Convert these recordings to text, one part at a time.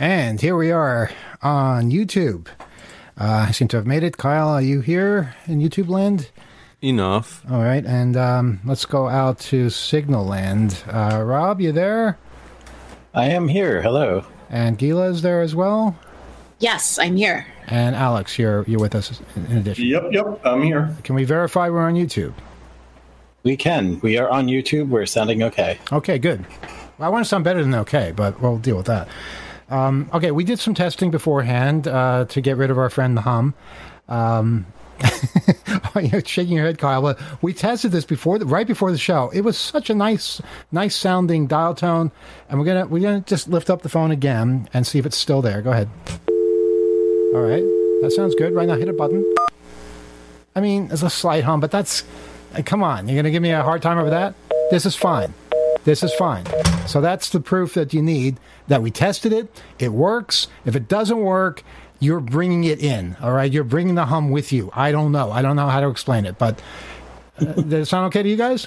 And here we are on YouTube. I seem to have made it. Kyle, are you here in YouTube land? Enough. All right, and let's go out to Signal land. Rob, you there? I am here. Hello. And Gila is there as well? Yes, I'm here. And Alex, you're with us in addition. Yep, I'm here. Can we verify we're on YouTube? We can. We are on YouTube. We're sounding okay. Okay, good. Well, I want to sound better than okay, but we'll deal with that. Okay, we did some testing beforehand to get rid of our friend the hum. You're shaking your head, Kyle. But we tested this right before the show. It was such a nice sounding dial tone, and we're gonna just lift up the phone again and see if it's still there. Go ahead. All right, that sounds good. Right now, hit a button. I mean, it's a slight hum, but that's come on. You're gonna give me a hard time over that? This is fine. This is fine. So that's the proof that you need, that we tested it. It works. If it doesn't work, you're bringing it in, all right? You're bringing the hum with you. I don't know how to explain it, but does it sound okay to you guys?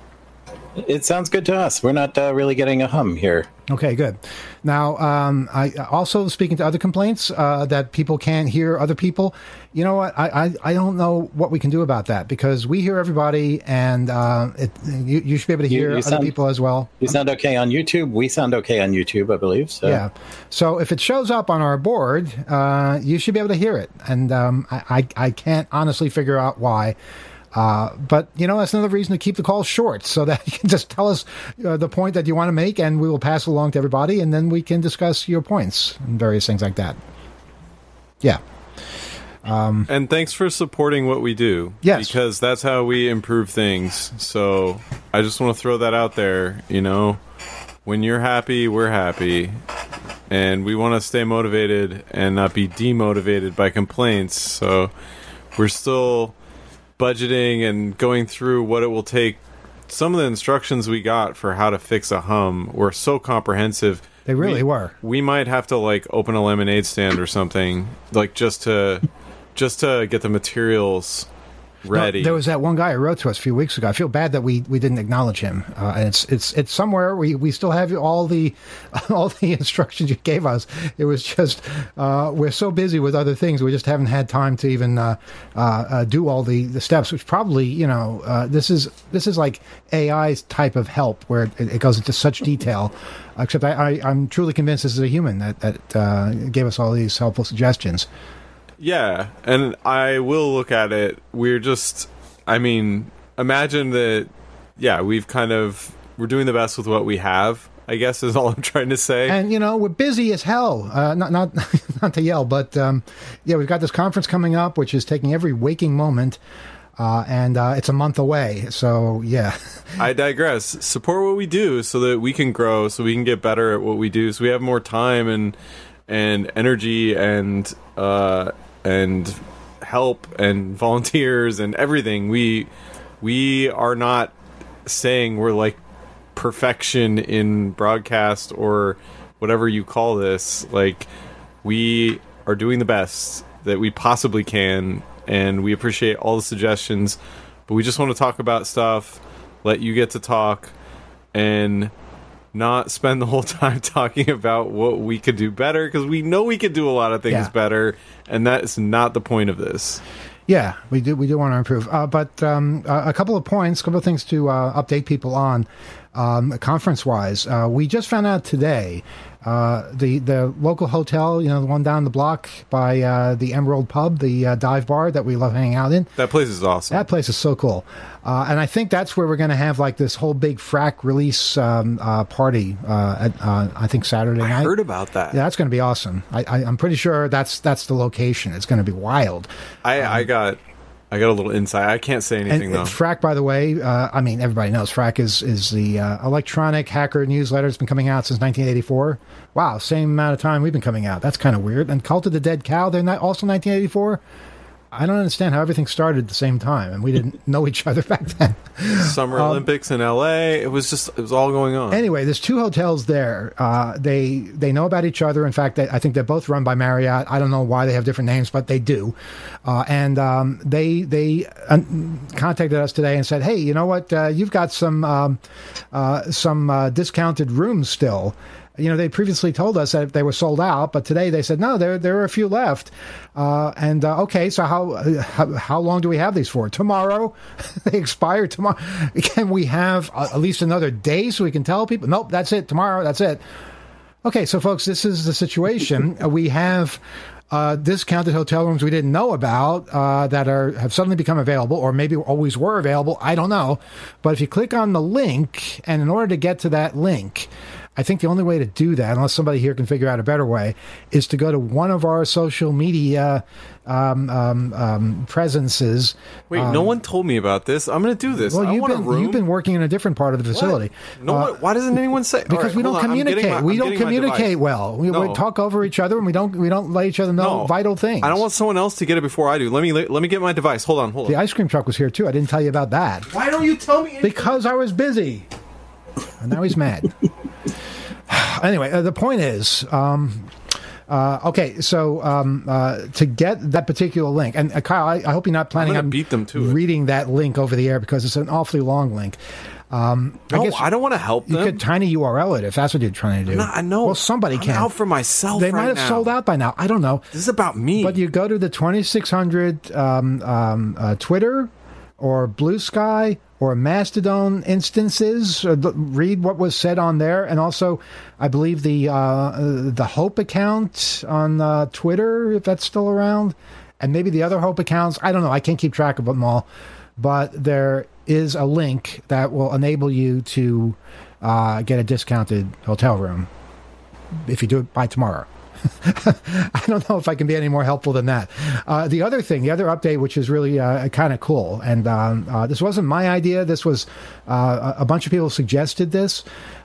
It sounds good to us. We're not really getting a hum here. Okay, good. Now, I also speaking to other complaints that people can't hear other people. You know what? I don't know what we can do about that, because we hear everybody, and you should be able to hear other people as well. You sound okay on YouTube. We sound okay on YouTube, I believe. So. Yeah. So if it shows up on our board, you should be able to hear it, and I can't honestly figure out why. But, that's another reason to keep the calls short, so that you can just tell us the point that you want to make, and we will pass it along to everybody, and then we can discuss your points and various things like that. Yeah. And thanks for supporting what we do. Yes. Because that's how we improve things. So I just want to throw that out there. When you're happy, we're happy. And we want to stay motivated and not be demotivated by complaints. So we're still budgeting and going through what it will take. Some of the instructions we got for how to fix a hum were so comprehensive. They really were. We might have to open a lemonade stand or something, just to get the materials ready. No, there was that one guy who wrote to us a few weeks ago. I feel bad that we didn't acknowledge him. And it's somewhere. We still have all the instructions you gave us. It was just we're so busy with other things, we just haven't had time to even do all the steps. Which probably this is like AI's type of help, where it goes into such detail. Except I'm truly convinced this is a human that gave us all these helpful suggestions. Yeah, and I will look at it. Imagine that, we're doing the best with what we have, I guess is all I'm trying to say. And, we're busy as hell. Not to yell, but, we've got this conference coming up, which is taking every waking moment, and it's a month away, so, yeah. I digress. Support what we do so that we can grow, so we can get better at what we do, so we have more time and energy and help and volunteers and everything. We are not saying we're like perfection in broadcast or whatever you call this. We are doing the best that we possibly can, and we appreciate all the suggestions, but we just want to talk about stuff, let you get to talk, and not spend the whole time talking about what we could do better, because we know we could do a lot of things better, and that is not the point of this. Yeah, we do want to improve. But a couple of points, a couple of things to update people on conference-wise. We just found out today the local hotel, the one down the block by the Emerald Pub, the dive bar that we love hanging out in. That place is awesome. That place is so cool. And I think that's where we're going to have this whole big frack release party I think Saturday night. I heard about that. Yeah, that's going to be awesome. I'm pretty sure that's the location. It's going to be wild. I got a little insight. I can't say anything, though. Frack, by the way, everybody knows Frack is the electronic hacker newsletter. It's been coming out since 1984. Wow, same amount of time we've been coming out. That's kind of weird. And Cult of the Dead Cow, they're not also 1984? I don't understand how everything started at the same time, and we didn't know each other back then. Summer Olympics in L.A. It was all going on. Anyway, there's two hotels there. They know about each other. In fact, I think they're both run by Marriott. I don't know why they have different names, but they do. And they contacted us today and said, "Hey, you know what? You've got some discounted rooms still." They previously told us that they were sold out, but today they said, no, there are a few left. Okay, so how long do we have these for? Tomorrow? They expire tomorrow. Can we have at least another day so we can tell people? Nope, that's it. Tomorrow, that's it. Okay, so folks, this is the situation. We have discounted hotel rooms we didn't know about that have suddenly become available, or maybe always were available. I don't know. But if you click on the link, and in order to get to that link, I think the only way to do that, unless somebody here can figure out a better way, is to go to one of our social media presences. Wait, no one told me about this. I'm going to do this. Well, you've been working in a different part of the facility. No, why doesn't anyone say? Because right, we don't communicate. We don't communicate well. We talk over each other, and we don't let each other know vital things. I don't want someone else to get it before I do. Let me get my device. Hold on. The ice cream truck was here too. I didn't tell you about that. Why don't you tell me? Because I was busy. And now he's mad. Anyway, the point is, okay, so to get that particular link, and Kyle, I hope you're not planning on beat them to reading that link over the air because it's an awfully long link. I don't want to help them. You could tiny URL it if that's what you're trying to do. I know. Well, somebody can. I'm out for myself. They might have sold out by now. I don't know. This is about me. But you go to the 2600 Twitter or Blue Sky or Mastodon instances, read what was said on there, and also, I believe the Hope account on Twitter, if that's still around, and maybe the other Hope accounts. I don't know. I can't keep track of them all, but there is a link that will enable you to get a discounted hotel room if you do it by tomorrow. I don't know if I can be any more helpful than that. The other update, which is really kind of cool, and this wasn't my idea. This was a bunch of people suggested this.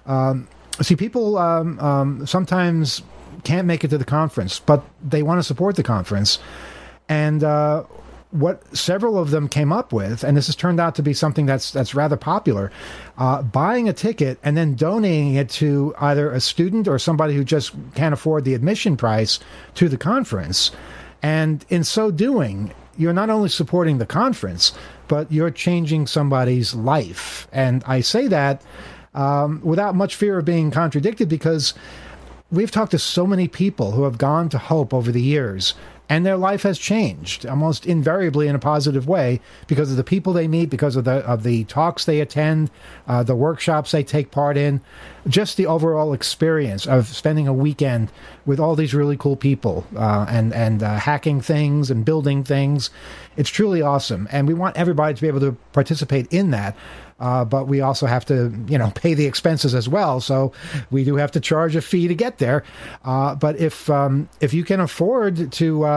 See, people sometimes can't make it to the conference, but they want to support the conference. And what several of them came up with, and this has turned out to be something that's rather popular, buying a ticket and then donating it to either a student or somebody who just can't afford the admission price to the conference. And in so doing, you're not only supporting the conference, but you're changing somebody's life. And I say that without much fear of being contradicted, because we've talked to so many people who have gone to Hope over the years, and their life has changed almost invariably in a positive way because of the people they meet, because of the talks they attend, the workshops they take part in, just the overall experience of spending a weekend with all these really cool people and hacking things and building things. It's truly awesome, and we want everybody to be able to participate in that. But we also have to, pay the expenses as well. So we do have to charge a fee to get there. But if you can afford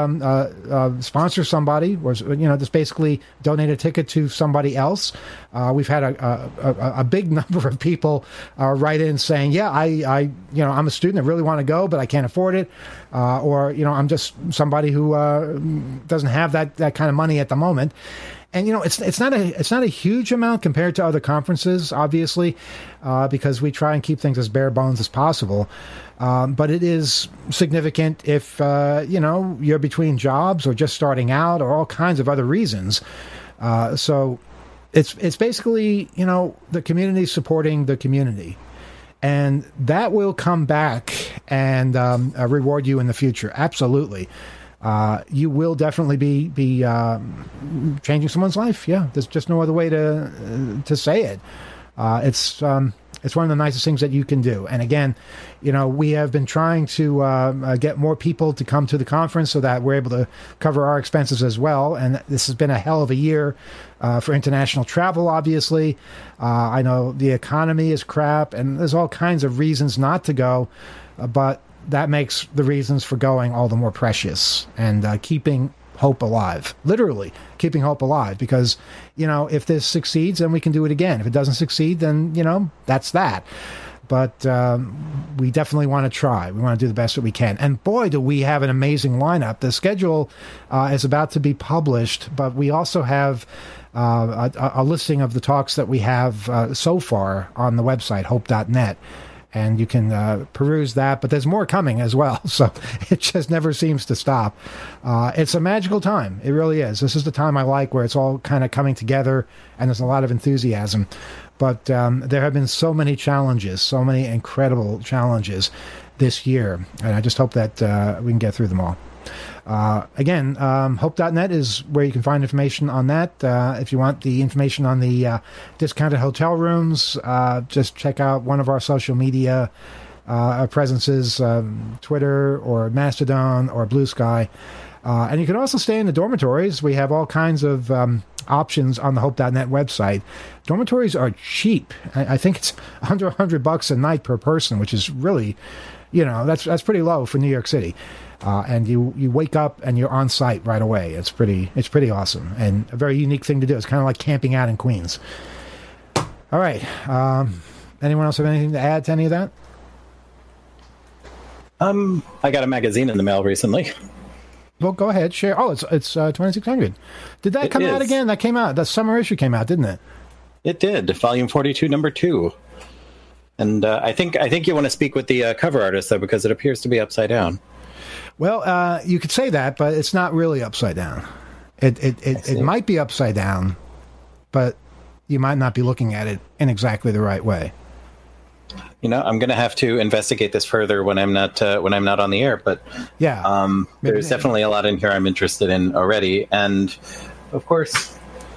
to sponsor somebody, or just basically donate a ticket to somebody else, we've had a big number of people write in saying, "Yeah, I'm a student. I really want to go, but I can't afford it," or I'm just somebody who doesn't have that kind of money at the moment. And it's not a huge amount compared to other conferences, obviously, because we try and keep things as bare bones as possible. But it is significant if you're between jobs or just starting out or all kinds of other reasons. So it's basically the community supporting the community, and that will come back and reward you in the future. Absolutely. You will definitely be changing someone's life. Yeah, there's just no other way to say it. It's one of the nicest things that you can do. And again, we have been trying to get more people to come to the conference so that we're able to cover our expenses as well. And this has been a hell of a year for international travel, obviously. I know the economy is crap, and there's all kinds of reasons not to go, but that makes the reasons for going all the more precious, and keeping hope alive, literally keeping hope alive, because, if this succeeds, then we can do it again. If it doesn't succeed, then, that's that. But we definitely want to try. We want to do the best that we can. And boy, do we have an amazing lineup. The schedule is about to be published, but we also have a listing of the talks that we have so far on the website, hope.net. and you can peruse that. But there's more coming as well, so it just never seems to stop. It's a magical time. It really is. This is the time I like, where it's all kind of coming together, and there's a lot of enthusiasm. But there have been so many challenges, so many incredible challenges this year, and I just hope that we can get through them all. Again, hope.net is where you can find information on that. If you want the information on the discounted hotel rooms, just check out one of our social media presences, Twitter or Mastodon or Blue Sky. And you can also stay in the dormitories. We have all kinds of options on the hope.net website. Dormitories are cheap. I think it's under $100 a night per person, which is really, that's pretty low for New York City. And you wake up and you're on site right away. It's pretty awesome and a very unique thing to do. It's kind of like camping out in Queens. All right. Anyone else have anything to add to any of that? I got a magazine in the mail recently. Well, go ahead, share. Oh, it's 2600. Did that come out again? That came out. The summer issue came out, didn't it? It did. Volume 42, number 2. And I think you want to speak with the cover artist though, because it appears to be upside down. Well, you could say that, but it's not really upside down. It might be upside down, but you might not be looking at it in exactly the right way. I'm going to have to investigate this further when I'm not on the air. But yeah, there's definitely a lot in here I'm interested in already, and of course,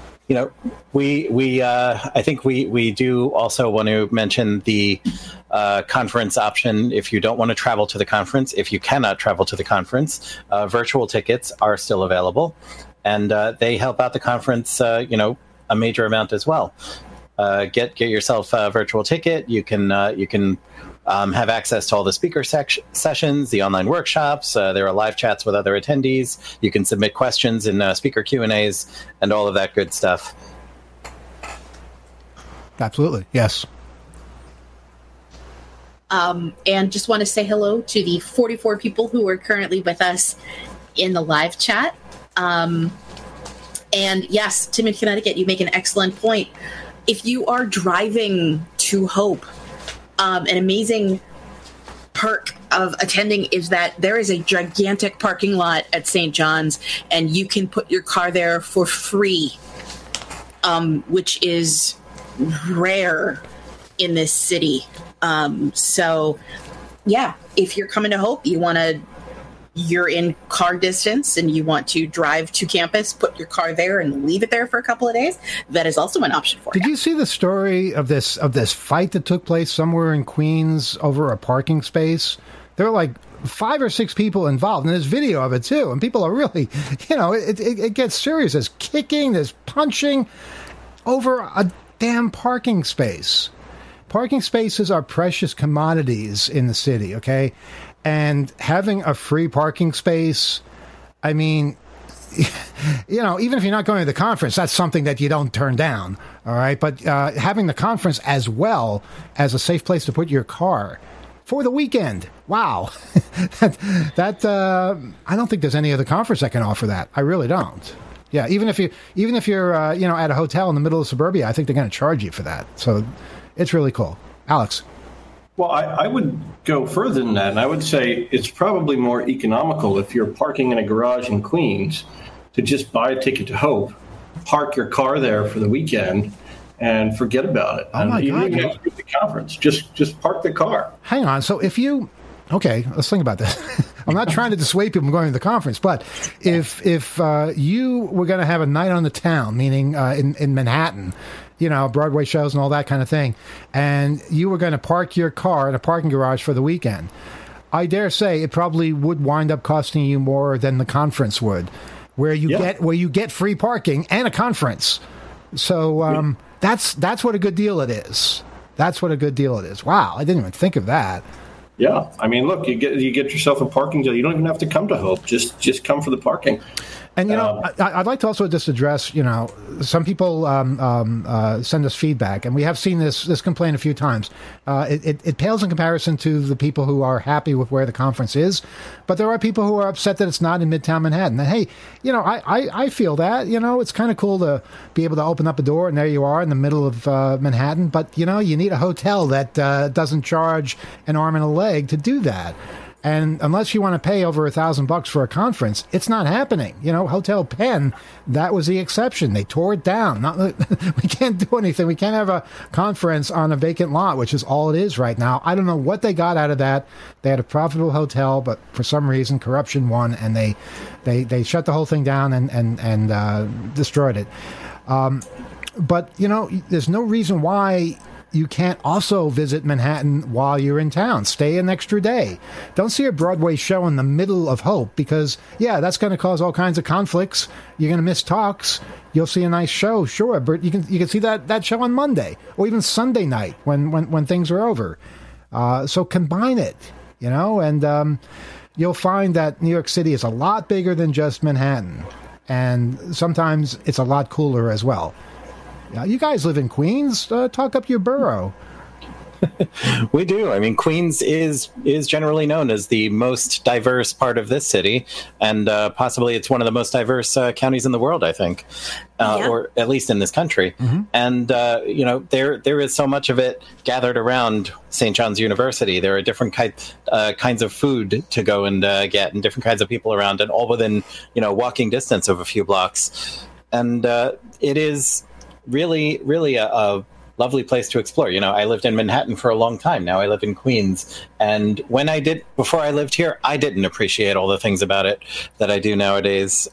I think we do also want to mention the conference option. If you don't want to travel to the conference, if you cannot travel to the conference, virtual tickets are still available, and they help out the conference, a major amount as well. Get yourself a virtual ticket. You can have access to all the speaker sessions, the online workshops. There are live chats with other attendees. You can submit questions in speaker Q&As and all of that good stuff. Absolutely, yes. And just want to say hello to the 44 people who are currently with us in the live chat. And yes, Tim in Connecticut, you make an excellent point. If you are driving to Hope, an amazing perk of attending is that there is a gigantic parking lot at St. John's, and you can put your car there for free, which is rare in this city. So, yeah, if you're coming to Hope, you're in car distance and you want to drive to campus, put your car there and leave it there for a couple of days, that is also an option for you. Did you see the story of this fight that took place somewhere in Queens over a parking space? There were like 5 or 6 people involved, and there's video of it too. And people are really, it gets serious. There's kicking, there's punching over a damn parking space. Parking spaces are precious commodities in the city, okay? And having a free parking space, I mean, even if you're not going to the conference, that's something that you don't turn down, all right? But having the conference as well as a safe place to put your car for the weekend, wow. that I don't think there's any other conference that can offer that. I really don't. Yeah, even if you're at a hotel in the middle of suburbia, I think they're going to charge you for that. So it's really cool. Alex. Well, I would go further than that, and I would say it's probably more economical if you're parking in a garage in Queens to just buy a ticket to Hope, park your car there for the weekend, and forget about it. Oh my you God! don't even have to do the conference. Just park the car. Hang on. So okay, let's think about this. I'm not trying to dissuade people from going to the conference, but if you were going to have a night on the town, meaning in Manhattan, Broadway shows and all that kind of thing, and you were going to park your car in a parking garage for the weekend, I dare say it probably would wind up costing you more than the conference would, where you get free parking and a conference. So that's what a good deal it is. That's what a good deal it is. Wow, I didn't even think of that. Yeah, I mean, look, you get yourself a parking deal. You don't even have to come to Hope. Just come for the parking. And, I'd like to also just address, some people send us feedback, and we have seen this complaint a few times. It pales in comparison to the people who are happy with where the conference is, but there are people who are upset that it's not in Midtown Manhattan. And, hey, I feel that. It's kind of cool to be able to open up a door, and there you are in the middle of Manhattan. But, you need a hotel that doesn't charge an arm and a leg to do that. And unless you want to pay over $1,000 for a conference, it's not happening. Hotel Penn, that was the exception. They tore it down. We can't do anything. We can't have a conference on a vacant lot, which is all it is right now. I don't know what they got out of that. They had a profitable hotel, but for some reason, corruption won, and they shut the whole thing down and destroyed it. But, there's no reason why you can't also visit Manhattan while you're in town. Stay an extra day. Don't see a Broadway show in the middle of Hope because, that's going to cause all kinds of conflicts. You're going to miss talks. You'll see a nice show, sure, but you can see that show on Monday or even Sunday night when things are over. So combine it, and you'll find that New York City is a lot bigger than just Manhattan, and sometimes it's a lot cooler as well. You guys live in Queens. Talk up your borough. We do. I mean, Queens is generally known as the most diverse part of this city, and possibly it's one of the most diverse counties in the world, I think, or at least in this country. Mm-hmm. And there is so much of it gathered around St. John's University. There are different kinds of food to go and get, and different kinds of people around, and all within walking distance of a few blocks. And it is really, really a lovely place to explore. I lived in Manhattan for a long time. Now I live in Queens. And before I lived here, I didn't appreciate all the things about it that I do nowadays.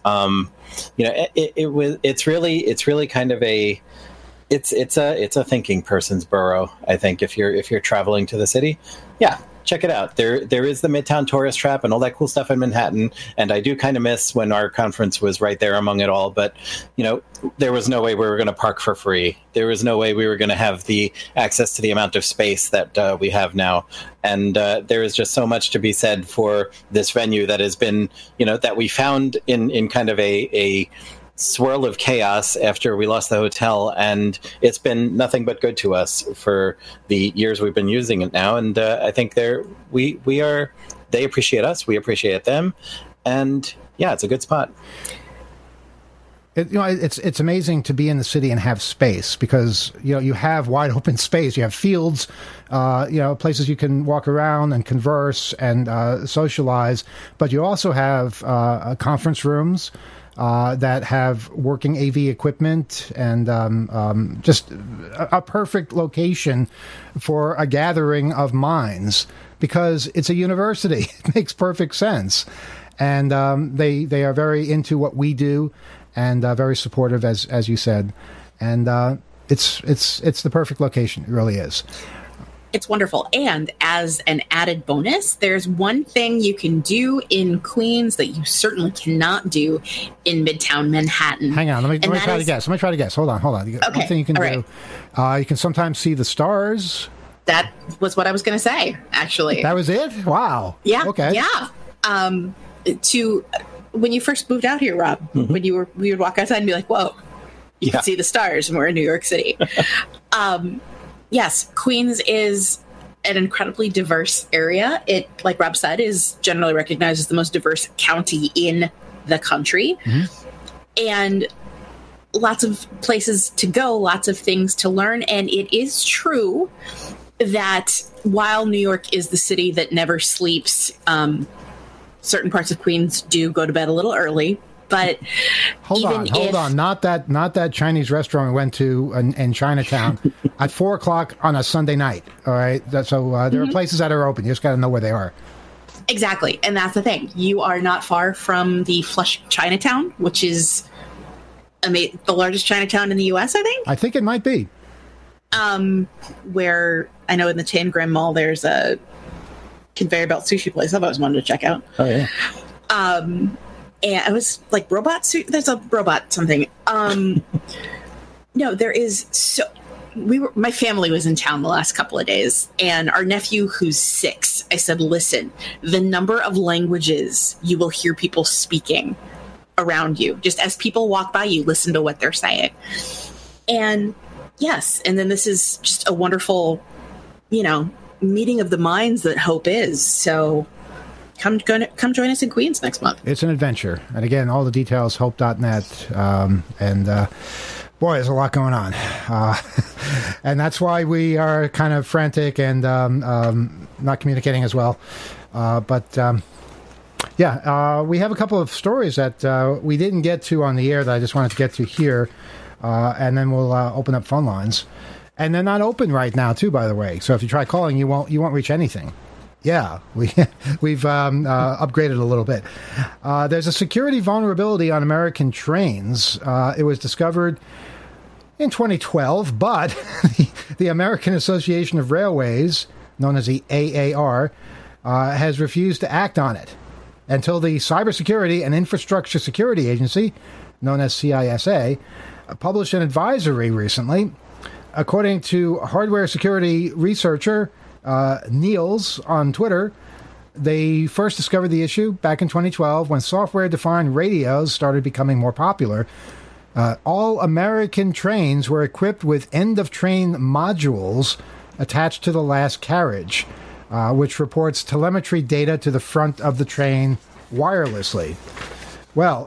It's really kind of it's a thinking person's borough, I think, if you're traveling to the city. Yeah. Check it out. There is the Midtown Tourist Trap and all that cool stuff in Manhattan. And I do kind of miss when our conference was right there among it all. But, there was no way we were going to park for free. There was no way we were going to have the access to the amount of space that we have now. And there is just so much to be said for this venue that has been, that we found in kind of a swirl of chaos after we lost the hotel, and it's been nothing but good to us for the years we've been using it now. And I think they appreciate us, we appreciate them, and it's a good spot. It's amazing to be in the city and have space because you have wide open space. You have fields, places you can walk around and converse and socialize, but you also have conference rooms that have working AV equipment and just a perfect location for a gathering of minds because it's a university. It makes perfect sense. And they are very into what we do and very supportive, as you said. And it's the perfect location. It really is. It's wonderful. And as an added bonus, there's one thing you can do in Queens that you certainly cannot do in Midtown Manhattan. Hang on. Let me try to guess. Hold on. Okay. One thing you can do. You can sometimes see the stars. That was what I was going to say, actually. That was it? Wow. Yeah. Okay. Yeah. When you first moved out here, Rob, mm-hmm. we would walk outside and be like, whoa, you can see the stars, and we're in New York City. Yes, Queens is an incredibly diverse area. It, like Rob said, is generally recognized as the most diverse county in the country. Mm-hmm. And lots of places to go, lots of things to learn. And it is true that while New York is the city that never sleeps, certain parts of Queens do go to bed a little early. But hold on, not that Chinese restaurant we went to in Chinatown at 4:00 on a Sunday night. All right, so there are places that are open. You just got to know where they are. Exactly, and that's the thing. You are not far from the Flush Chinatown, which is the largest Chinatown in the U.S. I think it might be. Where I know in the Tangram Mall, there's a conveyor belt sushi place I've always wanted to check out. Oh yeah. And I was like, there's a robot something. No, there is my family was in town the last couple of days, and our nephew, who's 6, I said, listen, the number of languages you will hear people speaking around you. Just as people walk by you, listen to what they're saying. And yes, and then this is just a wonderful, meeting of the minds that Hope is. So come join us in Queens next month. It's an adventure. And again, all the details, hope.net. Boy, there's a lot going on. And that's why we are kind of frantic and not communicating as well. We have a couple of stories that we didn't get to on the air that I just wanted to get to here. And then we'll open up phone lines. And they're not open right now, too, by the way. So if you try calling, you won't reach anything. Yeah, we've upgraded a little bit. There's a security vulnerability on American trains. It was discovered in 2012, but the American Association of Railways, known as the AAR, has refused to act on it until the Cybersecurity and Infrastructure Security Agency, known as CISA, published an advisory recently. According to hardware security researcher Niels on Twitter, they first discovered the issue back in 2012 when software-defined radios started becoming more popular. All American trains were equipped with end-of-train modules attached to the last carriage, which reports telemetry data to the front of the train wirelessly. Well,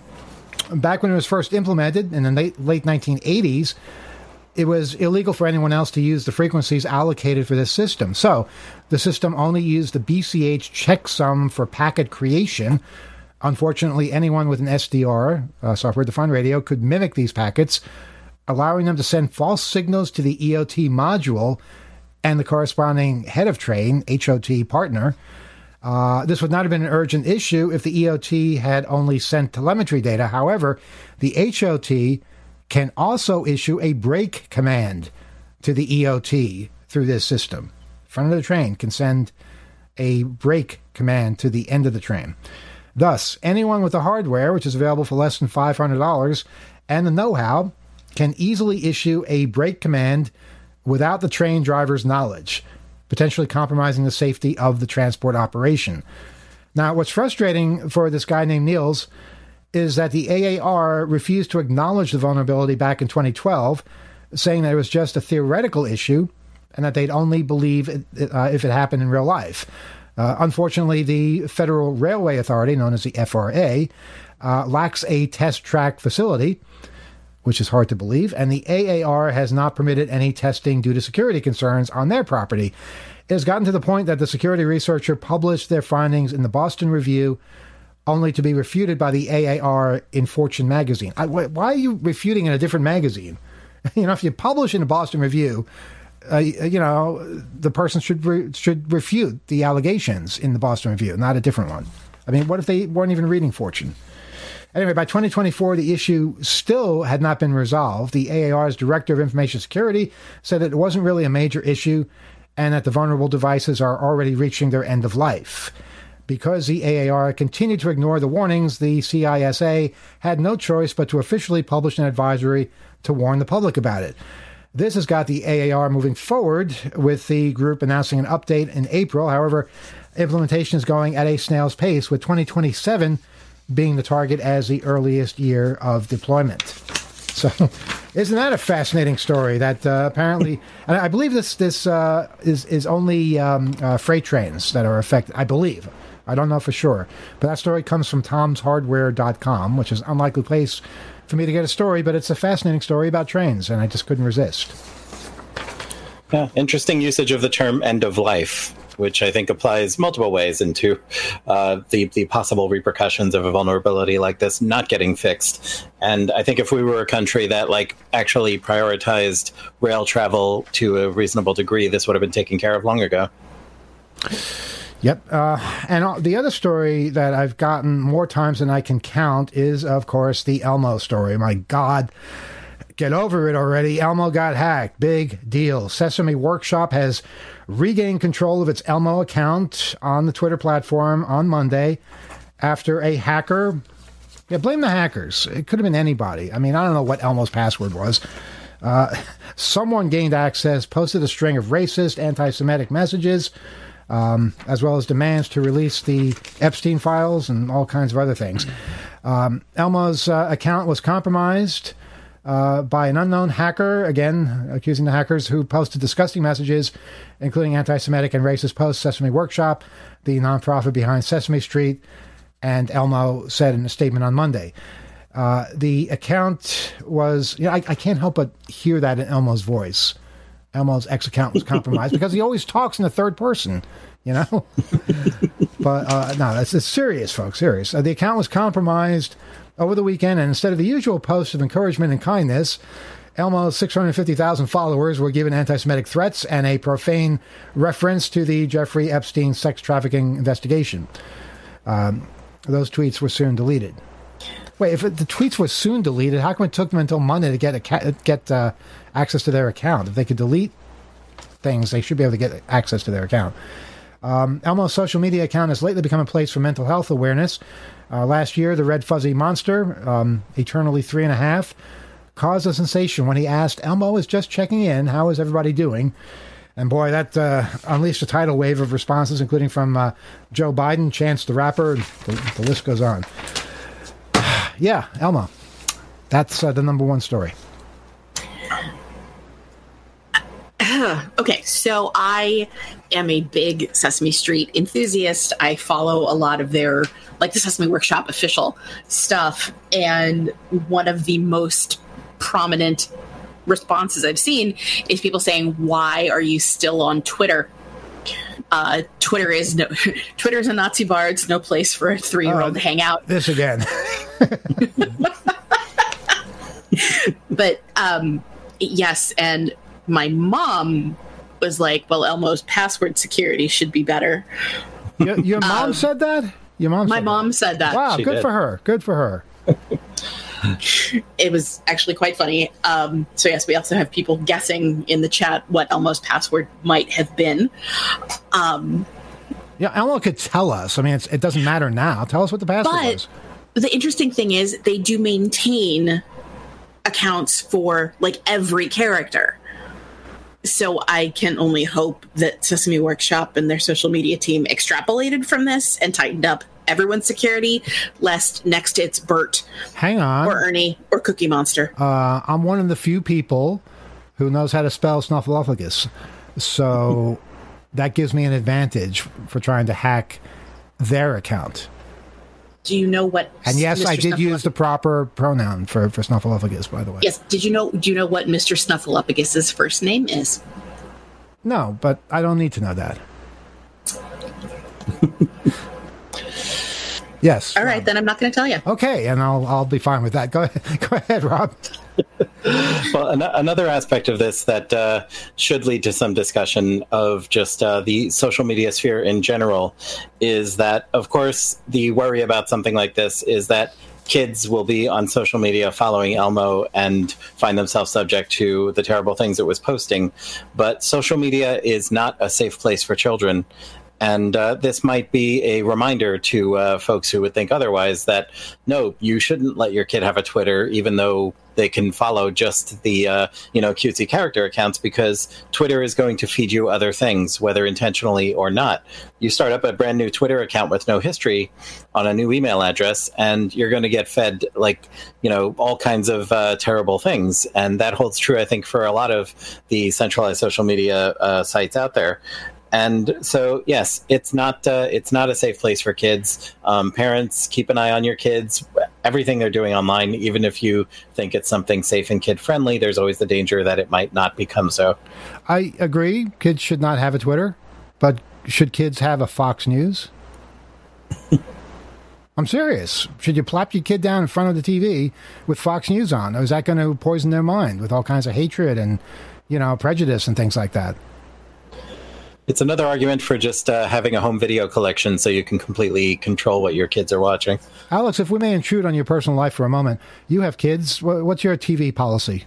back when it was first implemented in the late 1980s, it was illegal for anyone else to use the frequencies allocated for this system. So the system only used the BCH checksum for packet creation. Unfortunately, anyone with an SDR, software-defined radio, could mimic these packets, allowing them to send false signals to the EOT module and the corresponding head of train, HOT partner. This would not have been an urgent issue if the EOT had only sent telemetry data. However, the HOT can also issue a brake command to the EOT through this system. Front of the train can send a brake command to the end of the train. Thus, anyone with the hardware, which is available for less than $500, and the know-how, can easily issue a brake command without the train driver's knowledge, potentially compromising the safety of the transport operation. Now, what's frustrating for this guy named Niels is that the AAR refused to acknowledge the vulnerability back in 2012, saying that it was just a theoretical issue and that they'd only believe it, if it happened in real life. Unfortunately, the Federal Railway Authority, known as the FRA, lacks a test track facility, which is hard to believe, and the AAR has not permitted any testing due to security concerns on their property. It has gotten to the point that the security researcher published their findings in the Boston Review, only to be refuted by the AAR in Fortune magazine. Why are you refuting in a different magazine? If you publish in the Boston Review, the person should refute the allegations in the Boston Review, not a different one. I mean, what if they weren't even reading Fortune? Anyway, by 2024, the issue still had not been resolved. The AAR's Director of Information Security said that it wasn't really a major issue and that the vulnerable devices are already reaching their end of life. Because the AAR continued to ignore the warnings, the CISA had no choice but to officially publish an advisory to warn the public about it. This has got the AAR moving forward, with the group announcing an update in April. However, implementation is going at a snail's pace, with 2027 being the target as the earliest year of deployment. So, isn't that a fascinating story? That apparently, and I believe this is only freight trains that are affected. I believe. I don't know for sure. But that story comes from tomshardware.com, which is an unlikely place for me to get a story, but it's a fascinating story about trains, and I just couldn't resist. Yeah, interesting usage of the term end of life, which I think applies multiple ways into the possible repercussions of a vulnerability like this not getting fixed. And I think if we were a country that actually prioritized rail travel to a reasonable degree, this would have been taken care of long ago. Yep. And the other story that I've gotten more times than I can count is, of course, the Elmo story. My God, get over it already. Elmo got hacked. Big deal. Sesame Workshop has regained control of its Elmo account on the Twitter platform on Monday after a hacker... Yeah, blame the hackers. It could have been anybody. I mean, I don't know what Elmo's password was. Someone gained access, posted a string of racist, anti-Semitic messages, as well as demands to release the Epstein files and all kinds of other things. Elmo's account was compromised by an unknown hacker, again, accusing the hackers who posted disgusting messages, including anti-Semitic and racist posts. Sesame Workshop, the nonprofit behind Sesame Street, and Elmo said in a statement on Monday. The account was, I can't help but hear that in Elmo's voice. Elmo's ex-account was compromised because he always talks in the third person, But no, it's serious, folks, serious. The account was compromised over the weekend, and instead of the usual posts of encouragement and kindness, Elmo's 650,000 followers were given anti-Semitic threats and a profane reference to the Jeffrey Epstein sex trafficking investigation. Those tweets were soon deleted. Wait, if the tweets were soon deleted, how come it took them until Monday to get access to their account? If they could delete things, they should be able to get access to their account. Elmo's social media account has lately become a place for mental health awareness. Last year, the red fuzzy monster, eternally 3.5, caused a sensation when he asked, "Elmo is just checking in. How is everybody doing?" And boy, that unleashed a tidal wave of responses, including from Joe Biden, Chance the Rapper, and the list goes on. Yeah, Elmo. That's the number one story. Okay, so I am a big Sesame Street enthusiast. I follow a lot of their, the Sesame Workshop official stuff. And one of the most prominent responses I've seen is people saying, "Why are you still on Twitter? Twitter is a Nazi bar. It's no place for a 3-year-old to hang out." This again. But yes, and my mom was like, "Well, Elmo's password security should be better." Your mom said that? My mom said that. Wow, She good did. for her. Good for her. It was actually quite funny. So yes, we also have people guessing in the chat what Elmo's password might have been. Yeah, Elmo could tell us. I mean, it doesn't matter now. Tell us what the password was. But the interesting thing is they do maintain accounts for every character. So I can only hope that Sesame Workshop and their social media team extrapolated from this and tightened up everyone's security, lest next it's Bert Hang on. or Ernie or Cookie Monster. I'm one of the few people who knows how to spell Snuffleupagus. So that gives me an advantage for trying to hack their account. Do you know what? And yes, Mr. I did use the proper pronoun for Snuffleupagus, by the way. Yes. Do you know what Mr. Snuffleupagus's first name is? No, but I don't need to know that. Yes. All right, then I'm not going to tell you. Okay, and I'll be fine with that. Go ahead, Rob. Well, another aspect of this that should lead to some discussion of just the social media sphere in general is that, of course, the worry about something like this is that kids will be on social media following Elmo and find themselves subject to the terrible things it was posting. But social media is not a safe place for children. And this might be a reminder to folks who would think otherwise that, no, you shouldn't let your kid have a Twitter, even though they can follow just the, cutesy character accounts, because Twitter is going to feed you other things, whether intentionally or not. You start up a brand new Twitter account with no history on a new email address, and you're going to get fed all kinds of terrible things. And that holds true, I think, for a lot of the centralized social media sites out there. And so, yes, it's not a safe place for kids. Parents, keep an eye on your kids. Everything they're doing online, even if you think it's something safe and kid-friendly, there's always the danger that it might not become so. I agree. Kids should not have a Twitter, but should kids have a Fox News? I'm serious. Should you plop your kid down in front of the TV with Fox News on? Or is that going to poison their mind with all kinds of hatred and, prejudice and things like that? It's another argument for just having a home video collection so you can completely control what your kids are watching. Alex, if we may intrude on your personal life for a moment, you have kids. What's your TV policy?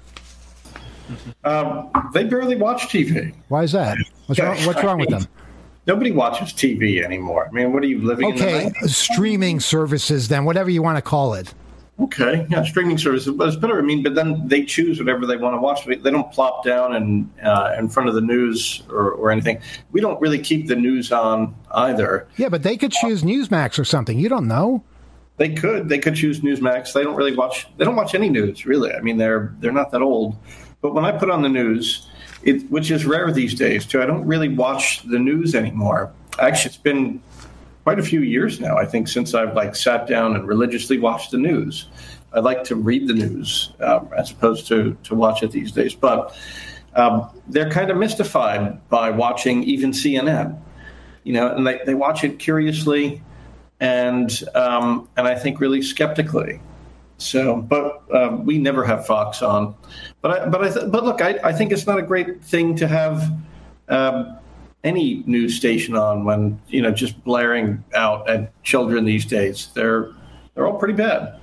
They barely watch TV. Why is that? What's wrong with them? Nobody watches TV anymore. I mean, what are you living in the Okay, 90s? streaming services then, whatever you want to call it. Okay, yeah, streaming services, but it's better. I mean, but then they choose whatever they want to watch. They don't plop down and in front of the news or anything. We don't really keep the news on either. Yeah, but they could choose Newsmax or something. You don't know. They could choose Newsmax. They don't watch any news, really. I mean, they're not that old. But when I put on the news, which is rare these days too, I don't really watch the news anymore. Actually, it's been quite a few years now, I think, since I've sat down and religiously watched the news. I like to read the news as opposed to watch it these days. But they're kind of mystified by watching even CNN, and they watch it curiously and I think really skeptically. So, but we never have Fox on. But look, I think it's not a great thing to have any news station on when just blaring out at children these days. They're all pretty bad.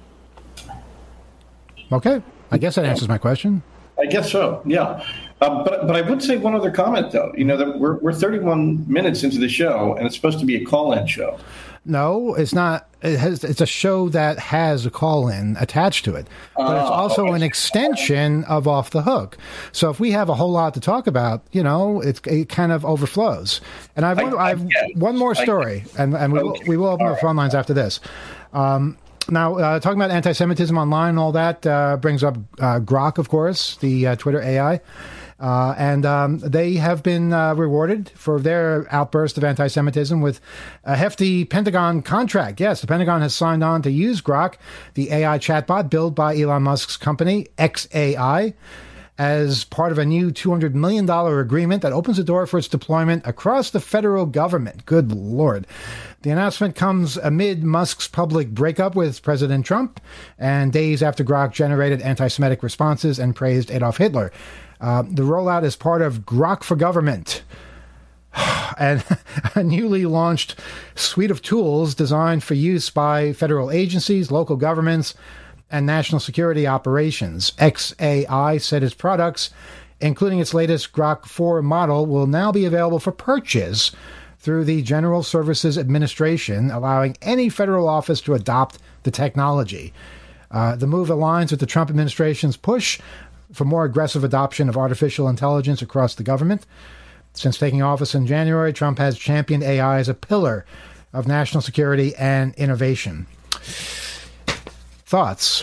Okay, I guess that answers my question. I guess so. Yeah. But I would say one other comment, though. That we're 31 minutes into the show, and it's supposed to be a call-in show. No, it's not. It's a show that has a call-in attached to it, but it's also an extension of Off the Hook. So if we have a whole lot to talk about, it kind of overflows. And I've one more story, and we will open the phone lines after this. Now, talking about anti-Semitism online and all that brings up Grok, of course, the Twitter AI. And they have been rewarded for their outburst of anti-Semitism with a hefty Pentagon contract. Yes, the Pentagon has signed on to use Grok, the AI chatbot built by Elon Musk's company, xAI, as part of a new $200 million agreement that opens the door for its deployment across the federal government. Good Lord. The announcement comes amid Musk's public breakup with President Trump and days after Grok generated anti-Semitic responses and praised Adolf Hitler. The rollout is part of Grok for Government, and a newly launched suite of tools designed for use by federal agencies, local governments, and national security operations. xAI said its products, including its latest Grok 4 model, will now be available for purchase through the General Services Administration, allowing any federal office to adopt the technology. The move aligns with the Trump administration's push for more aggressive adoption of artificial intelligence across the government. Since taking office in January, Trump has championed AI as a pillar of national security and innovation. Thoughts?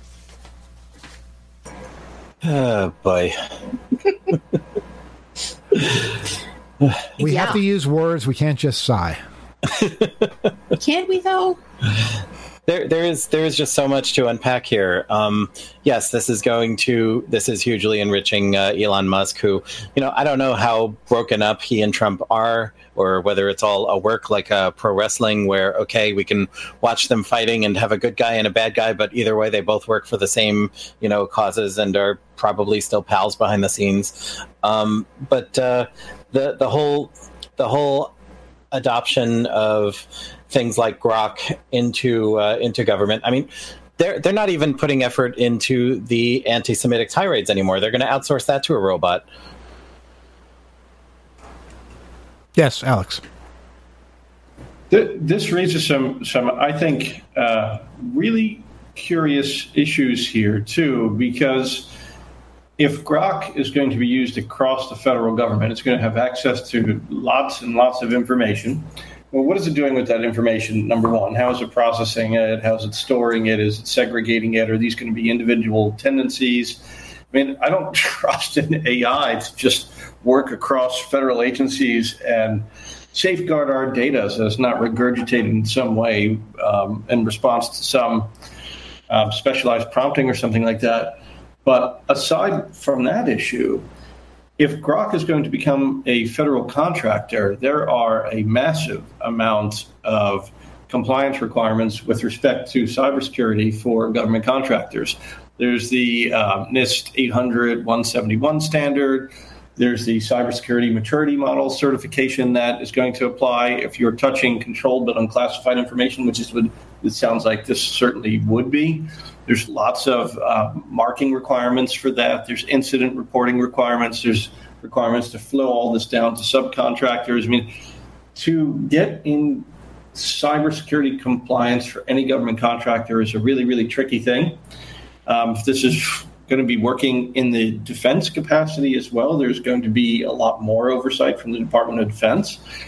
Oh, boy. We have to use words. We can't just sigh. Can't we, though? There is just so much to unpack here. Yes, this is hugely enriching Elon Musk, who, I don't know how broken up he and Trump are, or whether it's all a work like pro wrestling where, okay, we can watch them fighting and have a good guy and a bad guy, but either way, they both work for the same, causes and are probably still pals behind the scenes. But the whole adoption of things like Grok into government. I mean, they're not even putting effort into the anti-Semitic tirades anymore. They're going to outsource that to a robot. Yes, Alex. This raises some I think, really curious issues here too, because if Grok is going to be used across the federal government, it's going to have access to lots and lots of information. Well, what is it doing with that information? Number one, how is it processing it? How is it storing it? Is it segregating it? Are these going to be individual tendencies? I mean, I don't trust an AI to just work across federal agencies and safeguard our data so it's not regurgitated in some way in response to some specialized prompting or something like that. But aside from that issue, if Grok is going to become a federal contractor, there are a massive amount of compliance requirements with respect to cybersecurity for government contractors. There's the NIST 800-171 standard. There's the cybersecurity maturity model certification that is going to apply if you're touching controlled but unclassified information, which is what it sounds like this certainly would be. There's lots of marking requirements for that. There's incident reporting requirements. There's requirements to flow all this down to subcontractors. I mean, to get in cybersecurity compliance for any government contractor is a really, really tricky thing. If this is going to be working in the defense capacity as well, there's going to be a lot more oversight from the Department of Defense.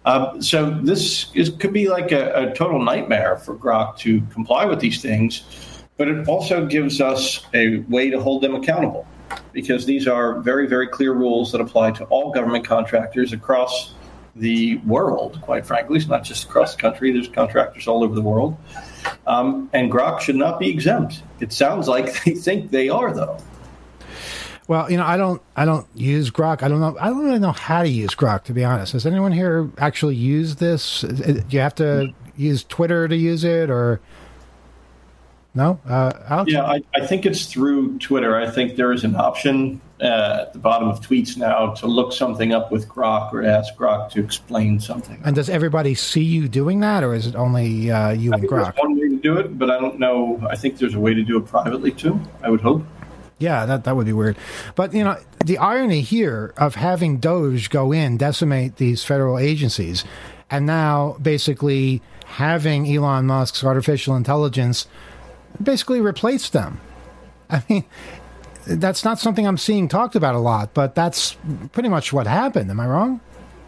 So could be like a total nightmare for Grok to comply with these things, but it also gives us a way to hold them accountable, because these are very, very clear rules that apply to all government contractors across the world, quite frankly. It's not just across the country. There's contractors all over the world. And Grok should not be exempt. It sounds like they think they are, though. Well, I don't use Grok. I don't really know how to use Grok, to be honest. Has anyone here actually used this? Do you have to use Twitter to use it, or no? Alex? Yeah, I think it's through Twitter. I think there is an option at the bottom of tweets now to look something up with Grok or ask Grok to explain something. And does everybody see you doing that, or is it only you and Grok? There's one way to do it, but I don't know. I think there's a way to do it privately too, I would hope. Yeah, that would be weird. But, the irony here of having Doge go in, decimate these federal agencies, and now basically having Elon Musk's artificial intelligence basically replace them. I mean, that's not something I'm seeing talked about a lot, but that's pretty much what happened. Am I wrong?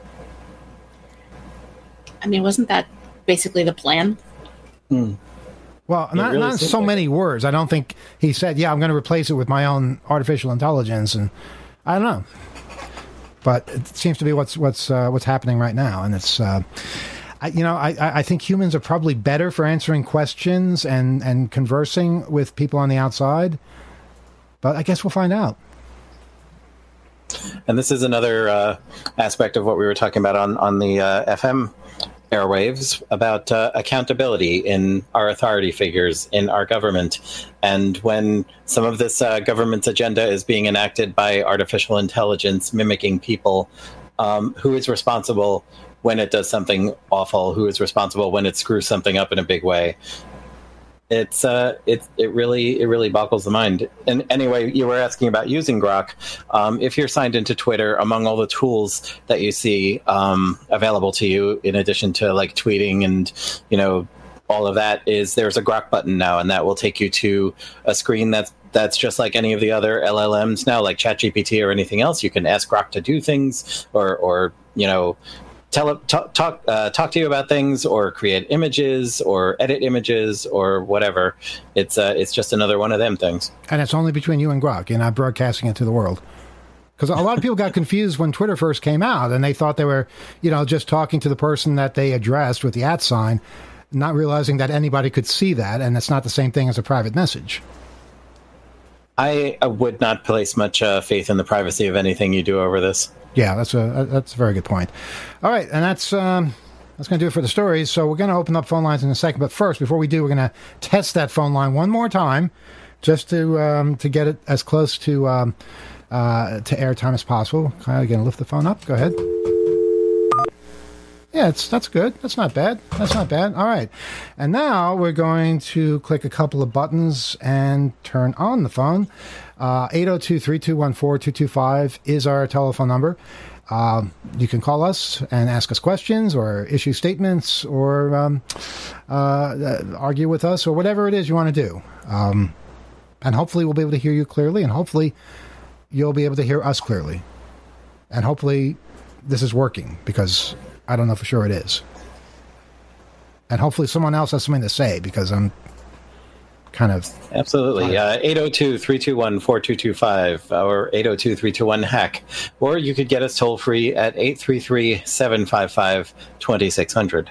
I mean, wasn't that basically the plan? Well, not in so many words. I don't think he said, "Yeah, I'm going to replace it with my own artificial intelligence," and I don't know. But it seems to be what's happening right now, and it's. I think humans are probably better for answering questions and conversing with people on the outside, but I guess we'll find out. And this is another aspect of what we were talking about on the FM airwaves about accountability in our authority figures in our government. And when some of this government's agenda is being enacted by artificial intelligence mimicking people, who is responsible when it does something awful? Who is responsible when it screws something up in a big way? It really boggles the mind. And anyway, you were asking about using Grok. If you're signed into Twitter, among all the tools that you see available to you, in addition to like tweeting and all of that, there's a Grok button now, and that will take you to a screen that's just like any of the other LLMs now, like ChatGPT or anything else. You can ask Grok to do things, or talk to you about things, or create images, or edit images, or whatever. It's just another one of them things. And it's only between you and Grok. You're not broadcasting it to the world. Because a lot of people got confused when Twitter first came out, and they thought they were, just talking to the person that they addressed with the @ sign, not realizing that anybody could see that, and it's not the same thing as a private message. I would not place much faith in the privacy of anything you do over this. Yeah, that's a very good point. All right, and that's going to do it for the stories. So we're going to open up phone lines in a second. But first, before we do, we're going to test that phone line one more time, just to get it as close to airtime as possible. Kyle, you going to lift the phone up? Go ahead. Yeah, that's good. That's not bad. All right. And now we're going to click a couple of buttons and turn on the phone. 802-321-4225 is our telephone number. You can call us and ask us questions or issue statements or argue with us or whatever it is you want to do. And hopefully we'll be able to hear you clearly, and hopefully you'll be able to hear us clearly. And hopefully this is working, because I don't know for sure it is. And hopefully someone else has something to say, because I'm kind of... Absolutely. 802-321-4225 or 802-321-HACK. Or you could get us toll free at 833-755-2600.